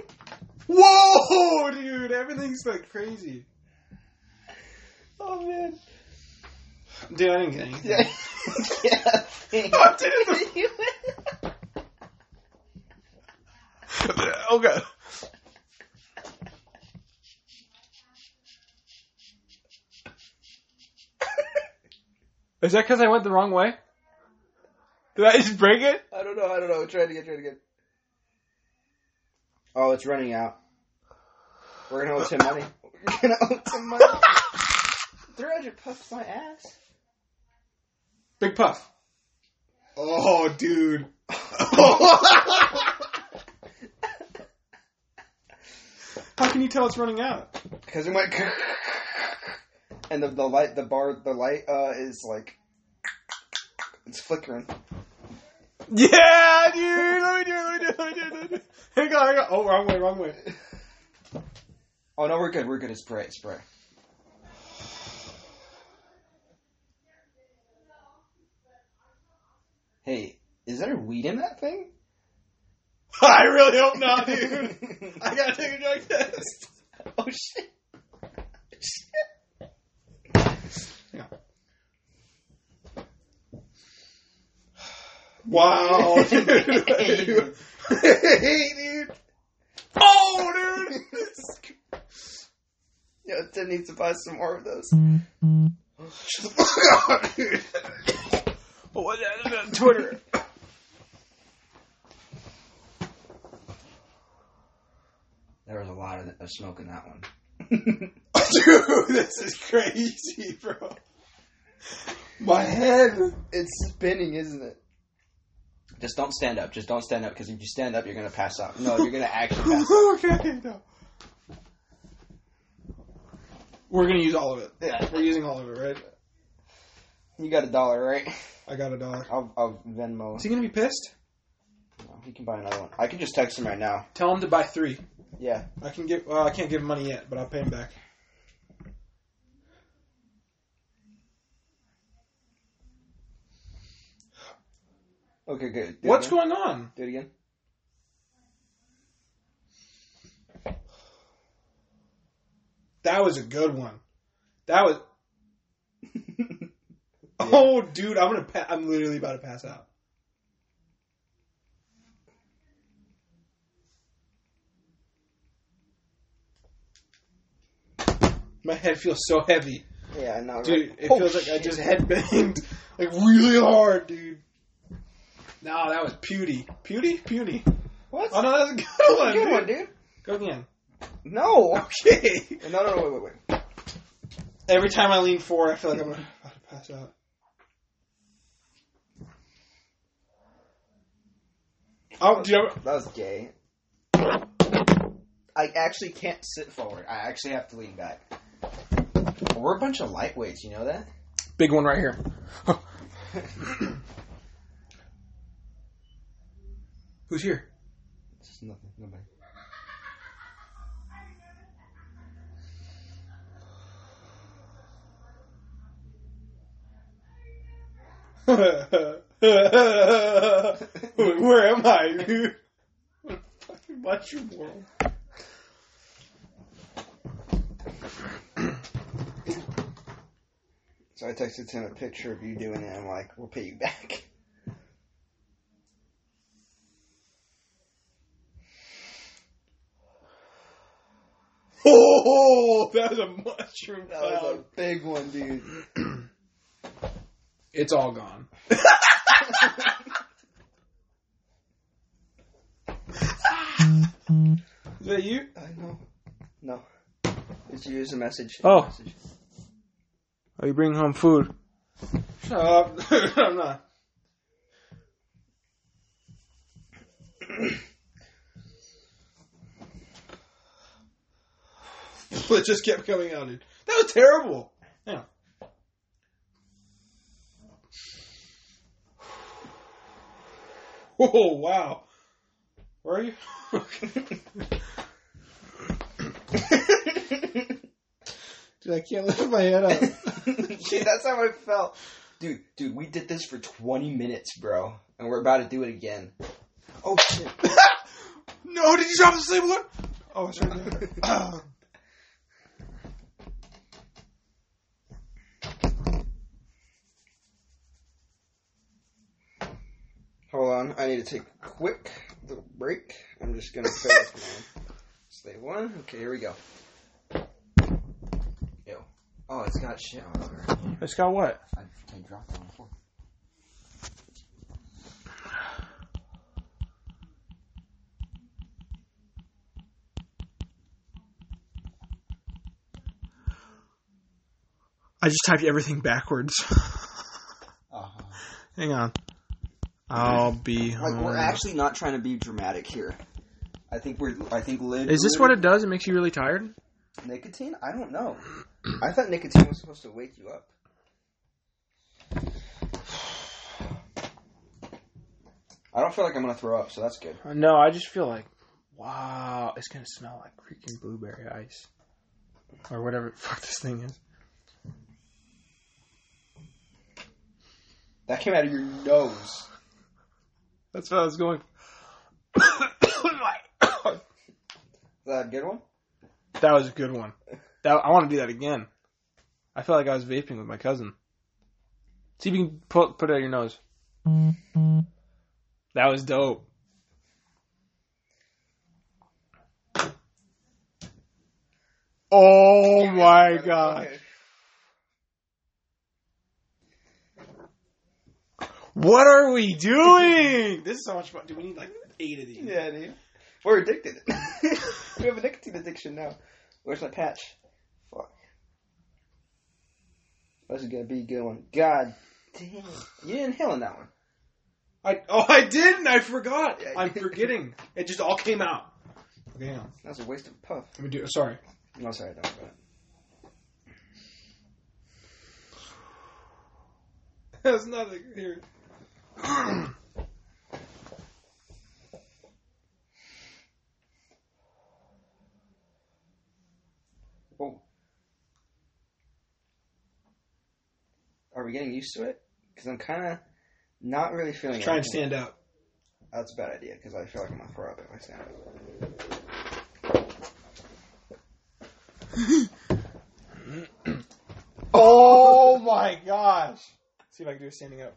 Whoa, dude. Everything's like crazy. Oh, man. Dude, I didn't get anything. Yeah. yeah. Oh, dude. Okay. Is that because I went the wrong way? Did I just break it? I don't know. I don't know. Try it again. Try it again. Oh, it's running out. We're gonna owe Tim money. We're gonna owe Tim money. three hundred puffs my ass. Big puff. Oh, dude. How can you tell it's running out? Because it went. And the, the light, the bar, the light uh, is like. It's flickering. Yeah, dude. Let me do it. Let me do it. Let me do it. Let me do it. Hang on, hang on. Oh, wrong way, wrong way. Oh, no, we're good. We're good. It's spray. It's spray. Hey, is there weed in that thing? I really hope not, dude. I gotta take a drug test. Oh, shit. Shit. Yeah. Wow, dude. Hey, dude. Oh, dude. Yo, Tim needs to buy some more of those. Shut the fuck up, dude. Oh, what's that on Twitter? There was a lot of, of smoke in that one. Dude, this is crazy, bro. My head. It's spinning, isn't it? Just don't stand up. Just don't stand up, because if you stand up, you're going to pass out. No, you're going to actually pass out. Okay, no. We're gonna use all of it. Yeah. We're using all of it, right? You got a dollar, right? I got a dollar. I'll, I'll Venmo. Is he gonna be pissed? No, he can buy another one. I can just text him right now. Tell him to buy three. Yeah. I can give. Well, I can't give him money yet, but I'll pay him back. Okay, good. Do What's it again. going on? Do it again. That was a good one. That was. Yeah. Oh, dude, I'm gonna. Pa- I'm literally about to pass out. My head feels so heavy. Yeah, I know. Dude, right? it Oh, feels like shit. I just headbanged like really hard, dude. No, that was puny. Puny? Puny. What? Oh no, that was a good That's one, a good dude. one, dude. Go again. No. Okay. No, no, no, wait, wait, wait. Every time I lean forward, I feel like I'm about to pass out. Oh, do you know? That was gay. I actually can't sit forward. I actually have to lean back. We're a bunch of lightweights, you know that? Big one right here. Who's here? It's nothing. Nobody. Where am I, dude? What a fucking mushroom world. So I texted him a picture of you doing it. I'm like, we'll pay you back. Oh, that was a mushroom That cloud. was a big one, dude. It's all gone. Is that you? I know. No. Did you use a message? Oh. A message. Are you bringing home food? Shut up. I'm not. It just kept coming out, dude. That was terrible. Yeah. Oh, wow. Where are you? Dude, I can't lift my head up. Dude, that's how I felt. Dude, dude, we did this for twenty minutes, bro. And we're about to do it again. Oh, shit. No, did you drop the same one? Oh, it's right there. Oh. Hold on, I need to take a quick little break. I'm just gonna fill up my slave one. Okay, here we go. Ew. Oh, it's got shit all over it. It's got what? I, I dropped it on the floor. I just typed everything backwards. Uh-huh. Hang on. I'll be home. Like, we're actually not trying to be dramatic here. I think we're, I think lid. Is this what it does? It makes you really tired? Nicotine? I don't know. I thought nicotine was supposed to wake you up. I don't feel like I'm gonna throw up, so that's good. No, I just feel like, wow, it's gonna smell like freaking blueberry ice. Or whatever the fuck this thing is. That came out of your nose. That's what I was going. Is that a good one? That was a good one. That I want to do that again. I felt like I was vaping with my cousin. See if you can put put it out your nose. That was dope. Oh my god. Okay. What are we doing? This is so much fun. Do we need like eight of these? Yeah, dude. We're addicted. We have a nicotine addiction now. Where's my patch? Fuck. This is gonna be a good one. God damn. You didn't inhale in that one. I oh I didn't. I forgot. I'm forgetting. It just all came out. Okay, hang on. That was a waste of a puff. Let me do it. Sorry. No, sorry, don't worry about it. There's nothing here. Oh. Are we getting used to it? Because I'm kind of Not really feeling it. Try and stand up. That's a bad idea, because I feel like I'm going to throw up if I stand up. Oh my gosh. See if I can do it standing up.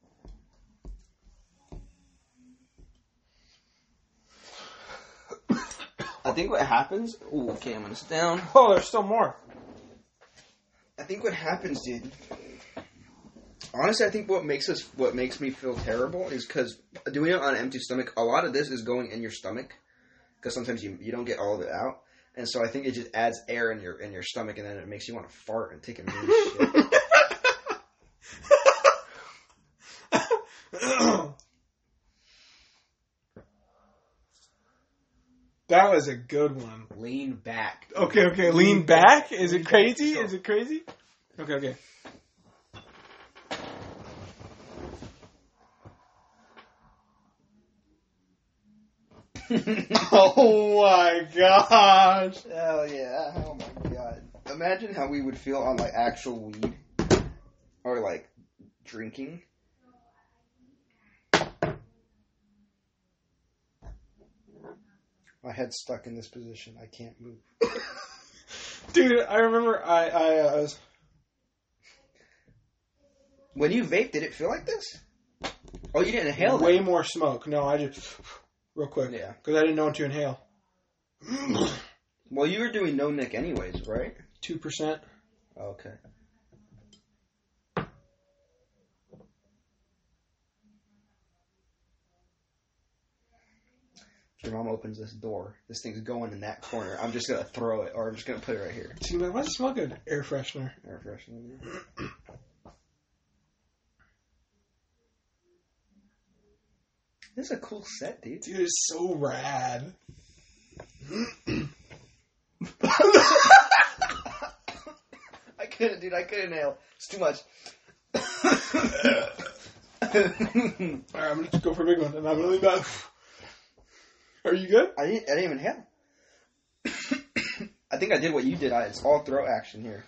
I think what happens... Ooh, okay, I'm going to sit down. Oh, there's still more. I think what happens, dude... Honestly, I think what makes us, what makes me feel terrible is because doing it on an empty stomach, a lot of this is going in your stomach, because sometimes you you don't get all of it out, and so I think it just adds air in your in your stomach, and then it makes you want to fart and take a mean shit. That was a good one. Lean back. Okay, okay. Lean, Lean back? back? Is Lean it crazy? Back. Is it crazy? Okay, okay. Oh my gosh. Hell yeah. Oh my god. Imagine how we would feel on like actual weed. Or like drinking. My head's stuck in this position. I can't move. Dude, I remember I, I uh, was... When you vaped, did it feel like this? Oh, you didn't inhale Way that. more smoke. No, I just... Real quick. Yeah. Because I didn't know when to inhale. Well, you were doing no nick anyways, right? two percent. Okay. If your mom opens this door, this thing's going in that corner. I'm just going to throw it, or I'm just going to put it right here. See, man, why does it smell good? Air freshener. Air freshener. This is a cool set, dude. Dude, it's so rad. I couldn't, dude. I couldn't nail. It's too much. Alright, I'm going to go for a big one, and I'm really bad. Are you good? I didn't, I didn't even inhale. I think I did what you did. I, it's all throat action here.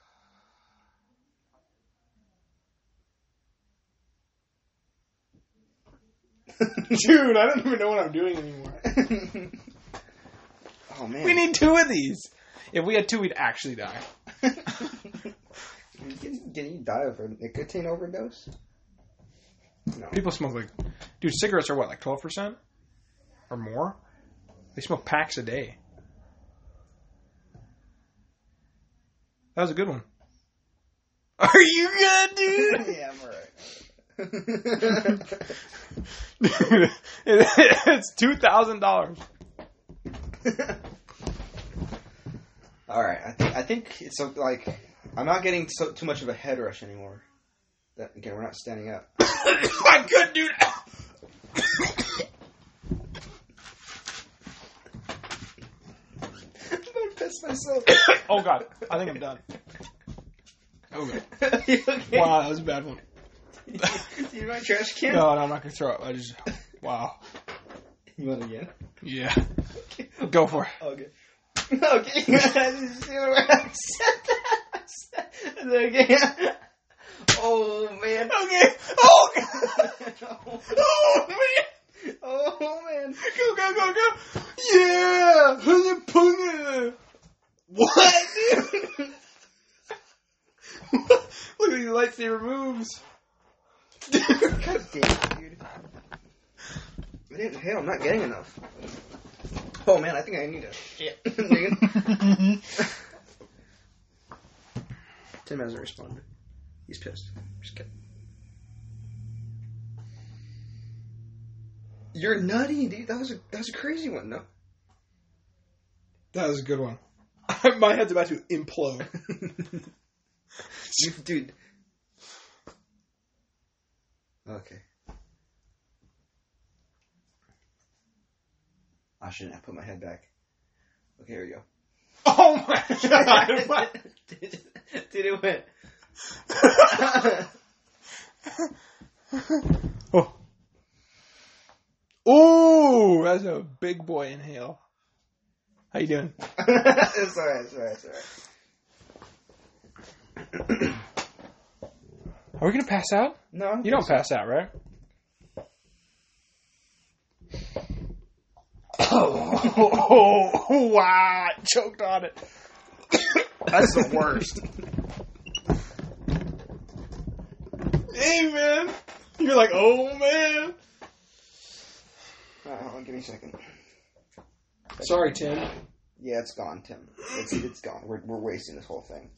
Dude, I don't even know what I'm doing anymore. Oh, man. We need two of these. If we had two, we'd actually die. Can, can you die of a nicotine overdose? No. People smoke like... Dude, cigarettes are what, like twelve percent? Or more? They smoke packs a day. That was a good one. Are you good, dude? Yeah, I'm alright. Dude, it's two thousand dollars. All right, I think I think it's so, like I'm not getting so, too much of a head rush anymore. That again, we're not standing up. My good dude. I'm gonna piss myself. Oh god, I think I'm done. Okay. Okay. Wow, that was a bad one. Do you want a trash can? No, no, I'm not gonna throw up. I just wow. You want it again? Yeah. Okay. Go for it. Okay. Okay. I just see where I said that. And then again. Oh man. Okay. Oh god. Oh, Oh man. oh man. Go go go go. Yeah. What, dude? Look at these lightsaber moves. God damn it, dude. I didn't inhale. I'm not getting enough. Oh man, I think I need a shit. Tim hasn't responded. He's pissed. Just kidding. You're nutty, dude. That was a that was a crazy one, no? That was a good one. My head's about to implode. You, dude. Okay. I shouldn't have put my head back. Okay, here we go. Oh my god! Dude, dude, it went. Oh. Ooh, that's a big boy inhale. How you doing? It's alright, it's alright, it's alright. Are we gonna pass out? No. You don't pass out, right? Oh, oh, oh, wow. I choked on it. That's the worst. Hey, man. You're like, oh, man. Alright, hold on, give me a second. Sorry, Tim. Yeah, it's gone, Tim. It's it's gone. We're we're wasting this whole thing.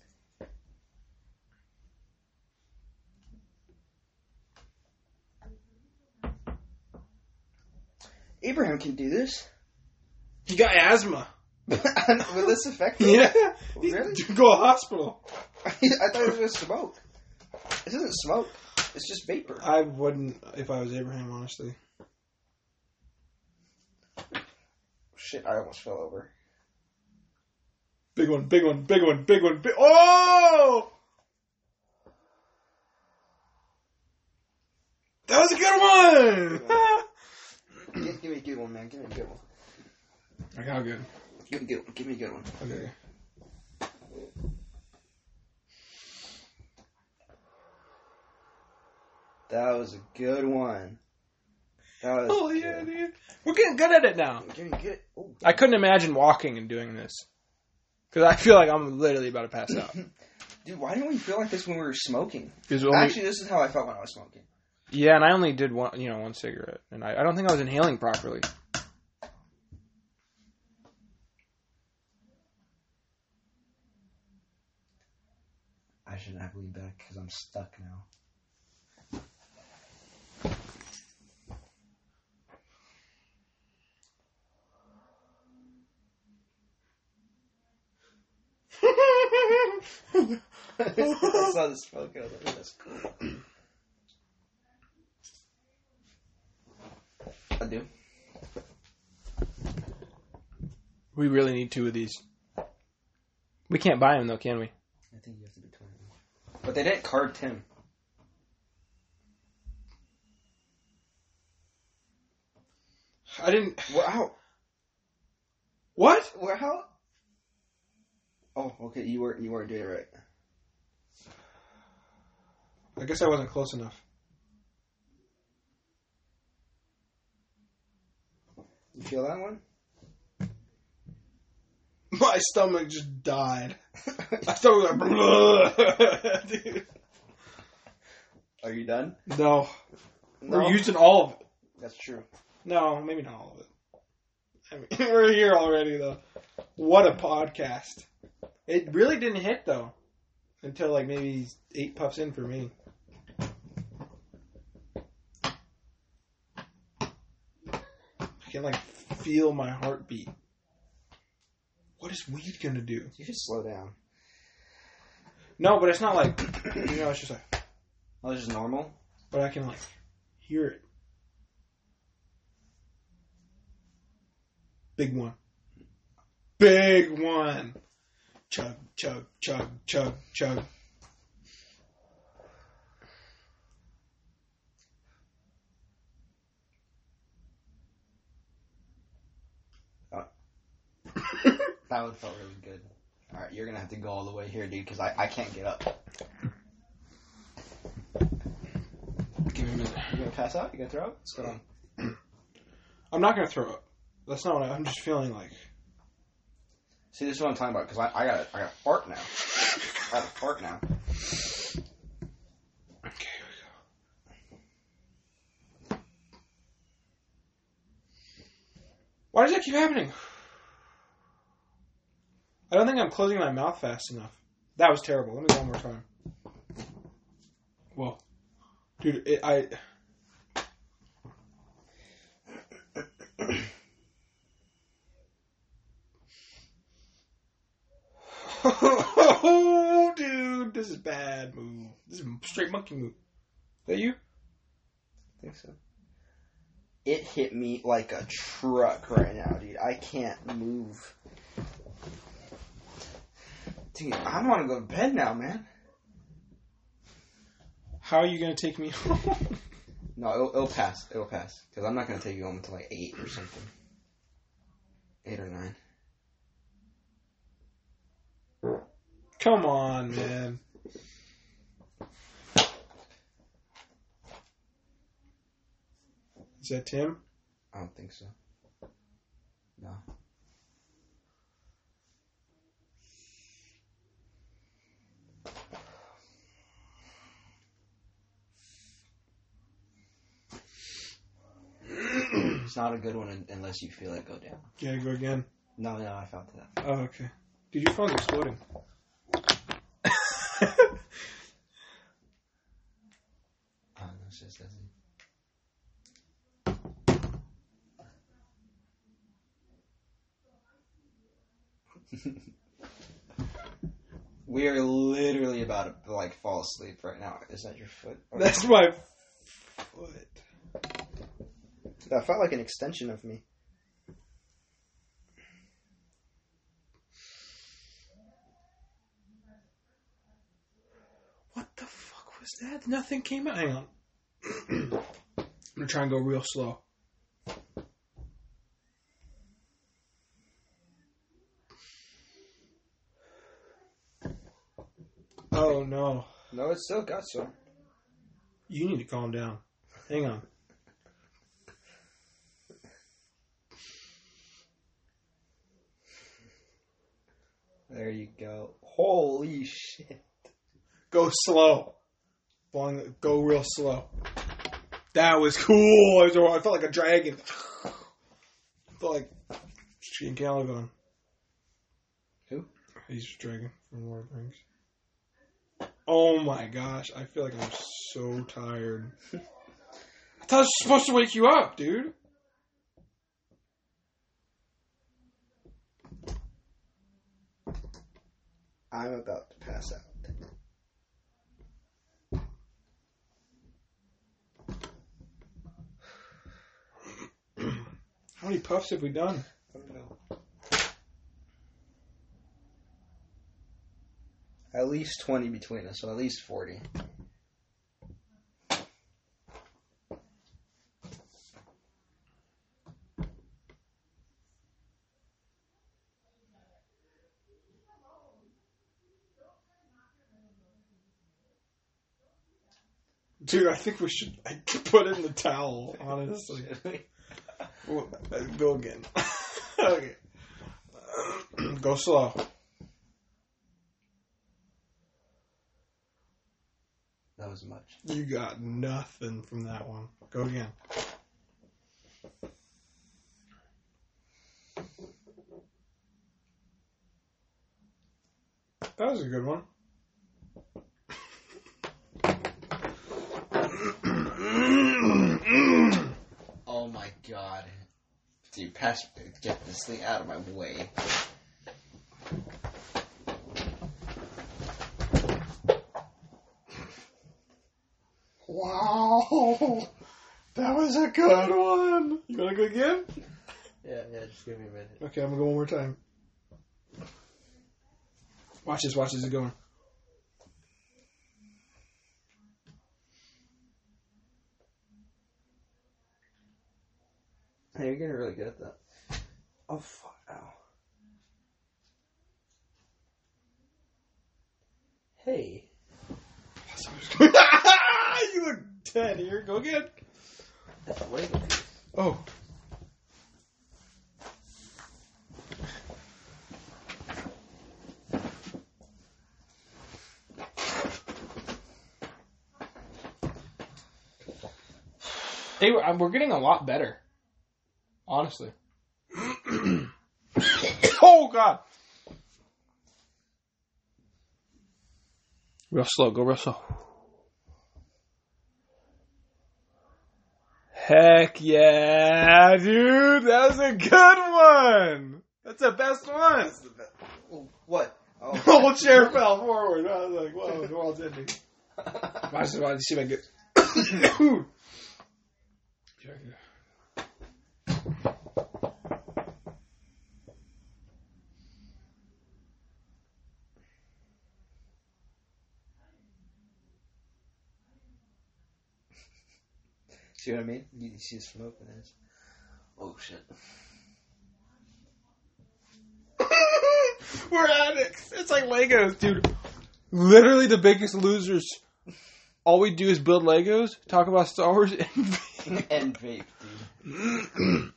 Abraham can do this. He got asthma. Will this affect him? Yeah. Really? Go to hospital. I thought it was just smoke. This isn't smoke. It's just vapor. I wouldn't if I was Abraham, honestly. Shit, I almost fell over. Big one, big one, big one, big one, big... Oh! That was a good one! give, give me a good one, man. Give me a good one. Like, how good? Give me a good one. Give me a good one. Okay. That was a good one. That was Oh, good. yeah, dude. We're getting good at it now. Give me good. Oh, I couldn't imagine walking and doing this. Because I feel like I'm literally about to pass out. dude, why didn't we feel like this when we were smoking? Only, Actually, this is how I felt when I was smoking. Yeah, and I only did one, you know, one cigarette. And I, I don't think I was inhaling properly. I shouldn't have leaned back because I'm stuck now. I saw the smoke. I was like, that's cool. I do. We really need two of these. We can't buy them, though, can we? I think you have to be twenty. But they didn't card Tim. I didn't... Wow. What? Well, how? Oh, okay. You weren't. You weren't doing it right. I guess I wasn't close enough. You feel that one? My stomach just died. My stomach was like, dude. Are you done? No. No? We're using all of it. That's true. No, maybe not all of it. I mean, we're here already, though. What a podcast. It really didn't hit, though, until, like, maybe eight puffs in for me. I can, like, feel my heartbeat. What is weed gonna do? You should slow down. No, but it's not like, you know, it's just like... Oh, it's just normal? But I can, like, hear it. Big one. Big one. Chug, chug, chug, chug, chug. Oh. That would felt really good. Alright, you're gonna have to go all the way here, dude, because I, I can't get up. Give me a minute. You gonna pass out? You gonna throw up? What's going on? I'm not gonna throw up. That's not what I, I'm just feeling like. See, this is what I'm talking about, because I, I got I got a fart now. I have a fart now. Okay, here we go. Why does that keep happening? I don't think I'm closing my mouth fast enough. That was terrible. Let me go one more time. Whoa. Dude, it, I... Oh, dude, this is bad move. This is a straight monkey move. Is that you? I think so. It hit me like a truck right now, dude. I can't move. Dude, I want to go to bed now, man. How are you going to take me home? No, it'll, it'll pass. It'll pass. Because I'm not going to take you home until like eight or something. eight or nine. Come on, man. Is that Tim? I don't think so. No. It's not a good one unless you feel it go down. Yeah, go again. No, no, I found that. Oh, okay. Dude, your phone's exploding. Oh, no, it's just doesn't. We are literally about to like fall asleep right now. Is that your foot? Or That's my foot. That felt like an extension of me. What the fuck was that? Nothing came out. Hang on. I'm gonna try and go real slow. Oh no. No, it still got some. You need to calm down. Hang on. There you go. Holy shit. Go slow. Long, go real slow. That was cool. I felt like a dragon. I felt like Shane Caliban. Who? He's a dragon from Lord of the Rings. Oh my gosh. I feel like I'm so tired. I thought I was supposed to wake you up, dude. I'm about to pass out. How many puffs have we done? I don't know. At least twenty between us, so at least forty. Dude, I think we should I could put in the towel, honestly. Well, go again. Okay. Go slow. That was much. You got nothing from that one. Go again. That was a good one. Oh my god. Dude, pass, get this thing out of my way. Wow. That was a good one. You want to go again? Yeah, yeah, just give me a minute. Okay, I'm going to go one more time. Watch this, watch this, it's going. Hey, you're getting really good at that. Oh, fuck. Ow. Hey. You look dead here. Go again. That's a Lego piece. Oh. They were, we're getting a lot better. Honestly. Oh, God. Real slow. Go real slow. Heck yeah, dude. That was a good one. That's the best one. That's the best. What? Oh, The whole chair fell forward. I was like, whoa, the world's ending. Watch this. Watch this. See if I get... See what I mean? You see the smoke in this. Oh shit. We're at it. It's like Legos, dude. Literally the biggest losers. All we do is build Legos, talk about Star Wars, and And vape, dude.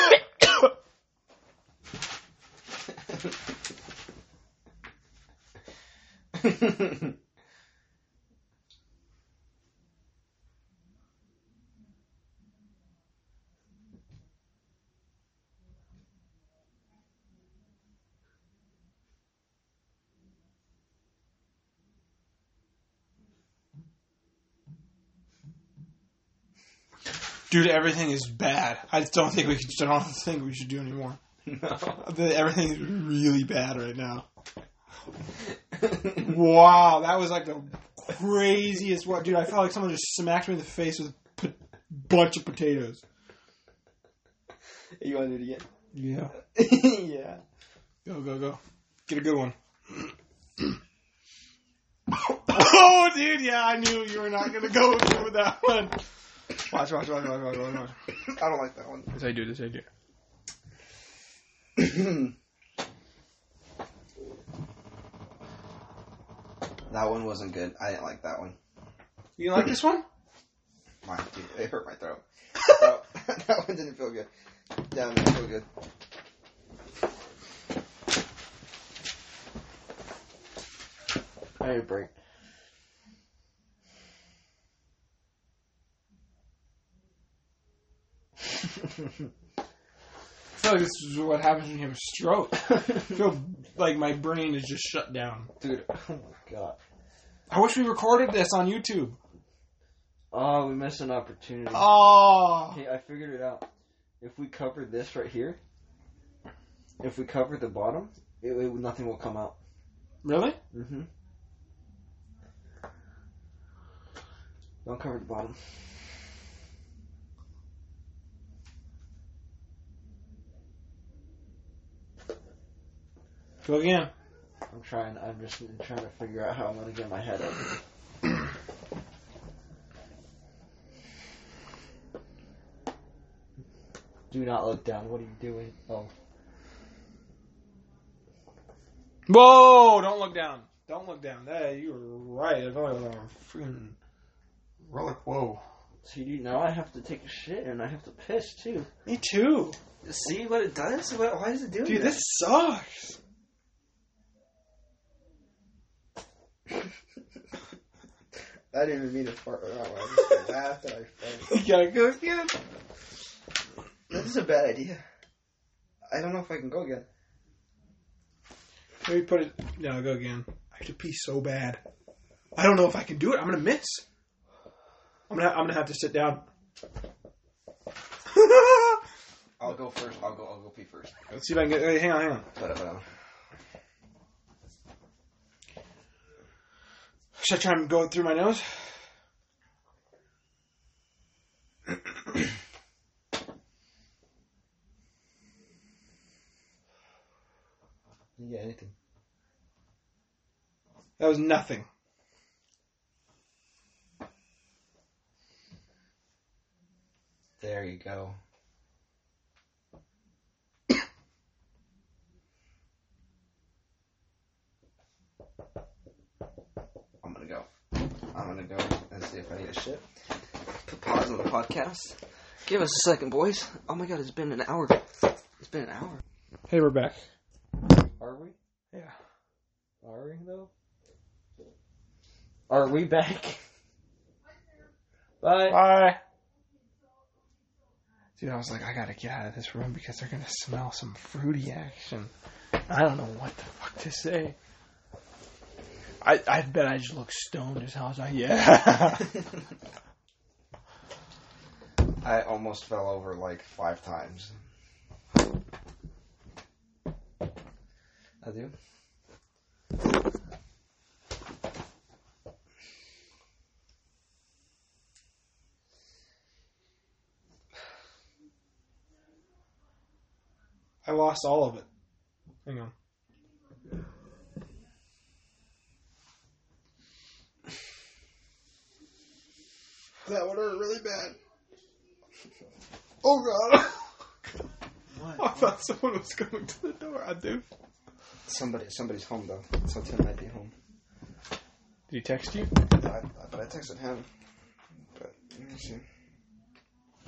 Dude, everything is bad. I just don't think we can. I don't think we should do anymore. No. Everything is really bad right now. Wow, that was like the craziest. What, dude? I felt like someone just smacked me in the face with a po- bunch of potatoes. You want to do it Yeah. again? Yeah. Go, go, go. Get a good one. Oh, dude, yeah, I knew you were not going to go with that one. Watch, watch, watch, watch, watch, watch, watch. I don't like that one. This I do, this I do. That one wasn't good. I didn't like that one. You like this one? My, dude, it hurt my throat. No, that one didn't feel good. Yeah, it didn't feel good. I need a break. I feel like this is what happens when you have a stroke. I feel like my brain is just shut down. Dude, oh my god. I wish we recorded this on YouTube. Oh, we missed an opportunity. Oh. Hey, I figured it out. If we cover this right here, if we cover the bottom, it, it, nothing will come out. Really? Mm-hmm. Don't cover the bottom. Go again. I'm trying. I'm just trying to figure out how I'm going to get my head up. Do not look down. What are you doing? Oh. Whoa! Don't look down. Don't look down. Hey, you were right. I feel like I'm a freaking relic. Whoa. See, dude, now I have to take a shit and I have to piss too. Me too. See what it does? What, why is it doing Dude, that? this sucks. I didn't even mean to fart that way. I just laughed and I farted. You gotta go again. This is a bad idea. I don't know if I can go again. Maybe put it. No, go again. I have to pee so bad. I don't know if I can do it. I'm gonna miss. I'm gonna. I'm gonna have to sit down. I'll go first. I'll go. I'll go pee first. Let's see if I can get. Wait, hang on, hang on. Whatever. whatever. Should I try and go through my nose? You get anything? That was nothing. There you go. I'm gonna go. I'm gonna go and see if I need a shit. Put pause on the podcast. Give us a second, boys. Oh my god, it's been an hour. It's been an hour. Hey, we're back. Are we? Yeah. Are we, though? Are we back? Bye. Bye. Dude, I was like, I gotta get out of this room because they're gonna smell some fruity action. I don't know what the fuck to say. I I bet I just look stoned as hell. I was like, yeah. I almost fell over like five times. I do? I lost all of it. Hang on. That would hurt really bad. Oh god. What? I thought someone was coming to the door. I do. Somebody, somebody's home though, so Tim might be home. Did he text you? I, but I texted him. But let me see.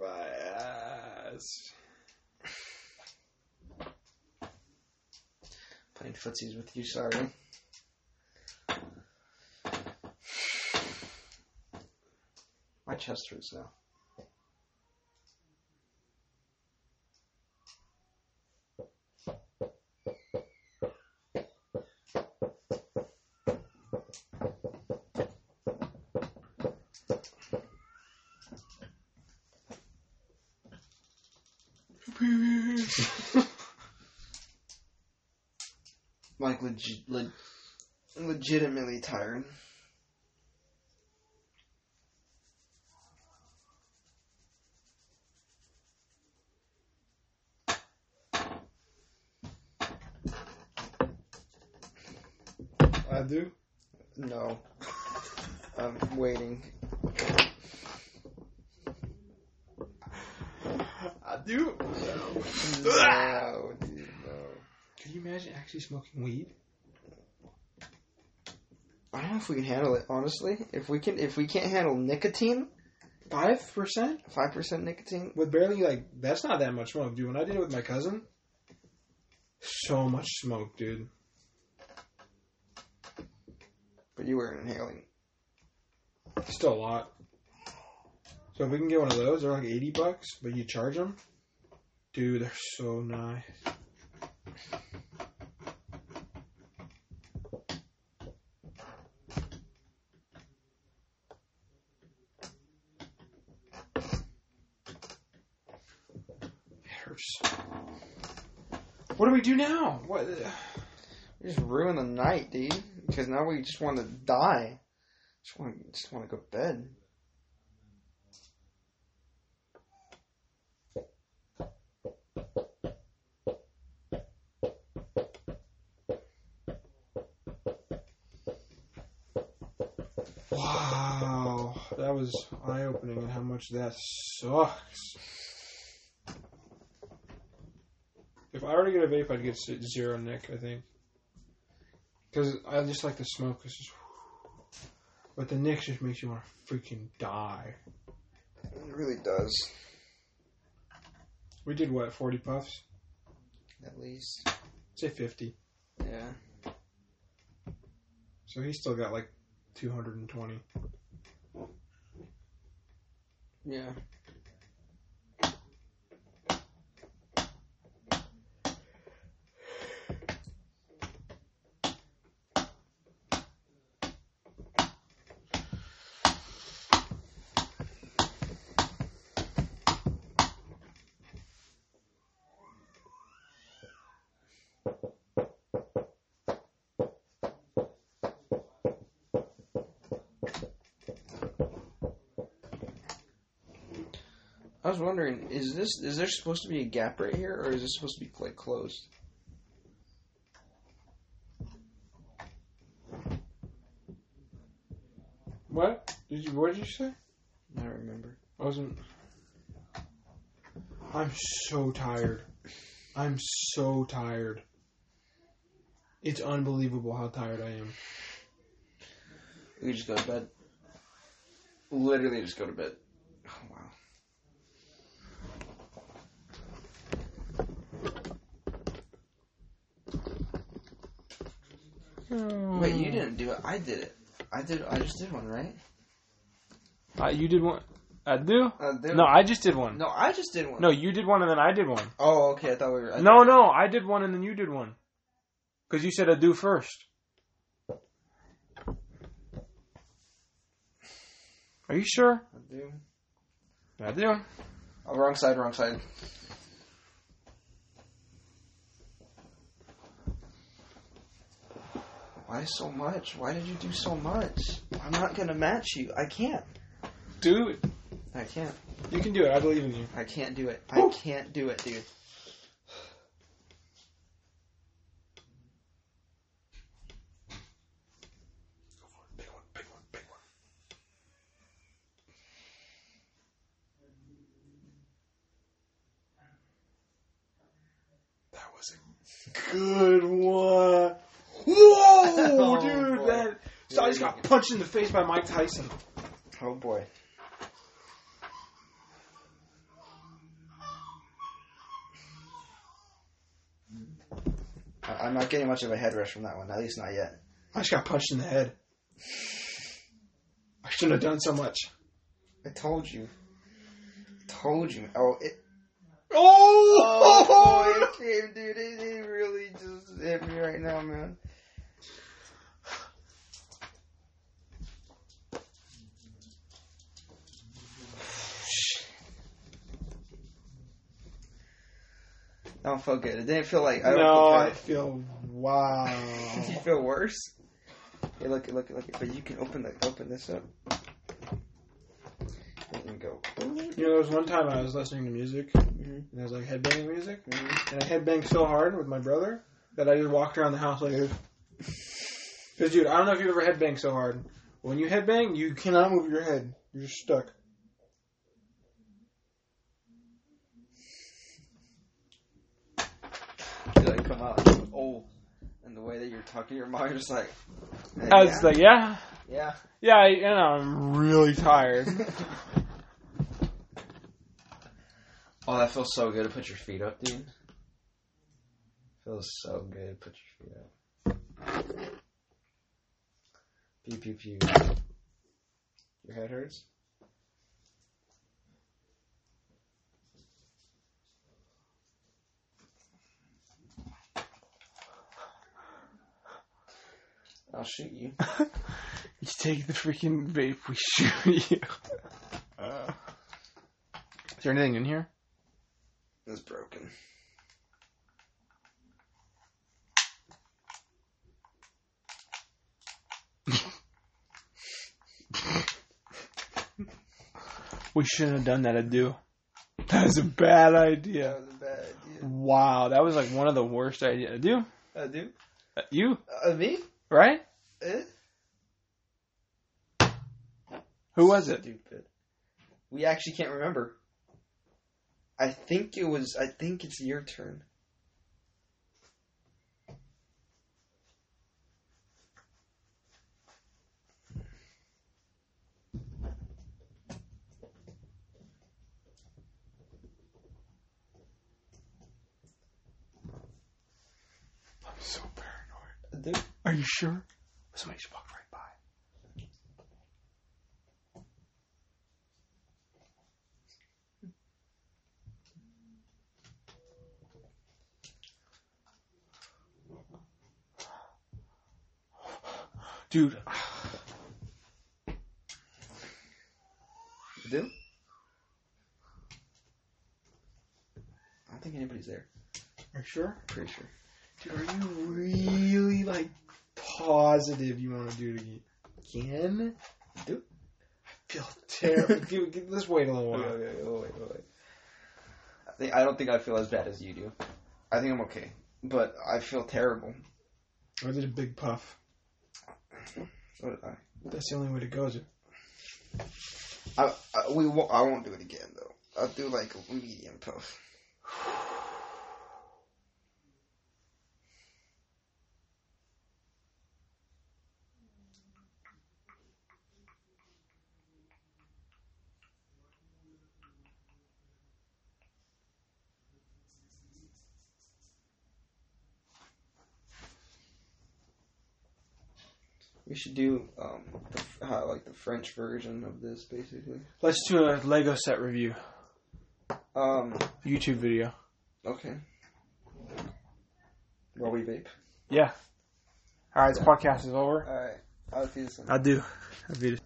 My ass. Playing footsies with you, sorry. My chest hurts now. Like legit, le- legitimately tired. I do? No. I'm waiting. I do? No, dude, no. Can you imagine actually smoking weed? I don't know if we can handle it, honestly. If we can, if we can't handle nicotine, Five percent? five percent nicotine. With barely, like, that's not that much smoke, dude. When I did it with my cousin, so much smoke, dude. But you were inhaling. Still a lot. So if we can get one of those, they're like eighty bucks, but you charge them? Dude, they're so nice. What do we do now? What? We just ruin the night, dude. Because now we just want to die. Just want, just want to go to bed. Wow, that was eye-opening and how much that sucks. If I were to get a vape, I'd get zero Nick, I think. Because I just like the smoke. It's just, but the Nick just makes you want to freaking die. It really does. We did what, forty puffs? At least. Say fifty. Yeah. So he's still got like two hundred twenty. Yeah. I was wondering, is this is there supposed to be a gap right here, or is this supposed to be like closed? What? Did you? What did you say? I don't remember. I wasn't. I'm so tired. I'm so tired. It's unbelievable how tired I am. We just go to bed. Literally just go to bed. Oh, wow. Wait, you didn't do it. I did it. I did. I just did one, right? Uh, you did one. I do? I did No, one. I just did one. No, I just did one. No, you did one and then I did one. Oh, okay. I thought we were. I No, thought, no, I did one and then you did one. Because you said I do first. Are you sure? I do. I do. Oh, wrong side. Wrong side. Why so much? Why did you do so much? I'm not gonna match you. I can't. Do it. I can't. You can do it. I believe in you. I can't do it. Woo. I can't do it, dude. Big one, big one, big one. That was a good one. Whoa, Oh, dude, boy. that. So I just got punched in the face by Mike Tyson. Oh boy. I'm not getting much of a head rush from that one. At least not yet. I just got punched in the head. I shouldn't have done so much. I told you. I told you. Oh, it. Oh! Oh, boy, it came, dude. It, it really just hit me right now, man. I don't feel good. It didn't feel like... I don't no, feel I feel... Wow. Do you feel worse? Hey, look, look, look. But you can open the open this up. Let me go. You know, there was one time I was listening to music, mm-hmm. and there was like headbanging music, mm-hmm. and I headbanged so hard with my brother that I just walked around the house like this. Because, dude, I don't know if you've ever headbanged so hard. When you headbang, you cannot move your head. You're just stuck. You like come out like, oh, and the way that you're talking to your mom, you're just like... I was yeah. like, yeah? Yeah. Yeah, I, you know, I'm really tired. Oh, that feels so good to put your feet up, dude. Feels so good to put your feet up. Pew, pew, pew. Your head hurts? I'll shoot you. You take the freaking vape, we shoot you. Uh, is there anything in here? It's broken. We shouldn't have done that, Adu. That was a bad idea. That was a bad idea. Wow, that was like one of the worst ideas. Adu? Adu? Uh, you? Uh, me? Right? Eh? Who was it? Stupid. We actually can't remember. I think it was, I think it's your turn. I'm so paranoid. Dude. Are you sure? Somebody just walked right by. Dude. Dude? I don't think anybody's there. Are you sure? Pretty sure. Dude, are you really, like, positive you want to do it again? Dude? I feel terrible. Dude, let's wait a little while. Okay, okay, okay, wait, wait, wait. I, think, I don't think I feel as bad as you do. I think I'm okay. But I feel terrible. I did a big puff. So did I. That's the only way to go, is it? I, I, we won't, I won't do it again, though. I'll do, like, a medium puff. We should do um, the, how, like the French version of this, basically. Let's do a Lego set review. Um, YouTube video. Okay. While we vape. Yeah. All right, this podcast is over. All right. I'll see you soon. I do. I do.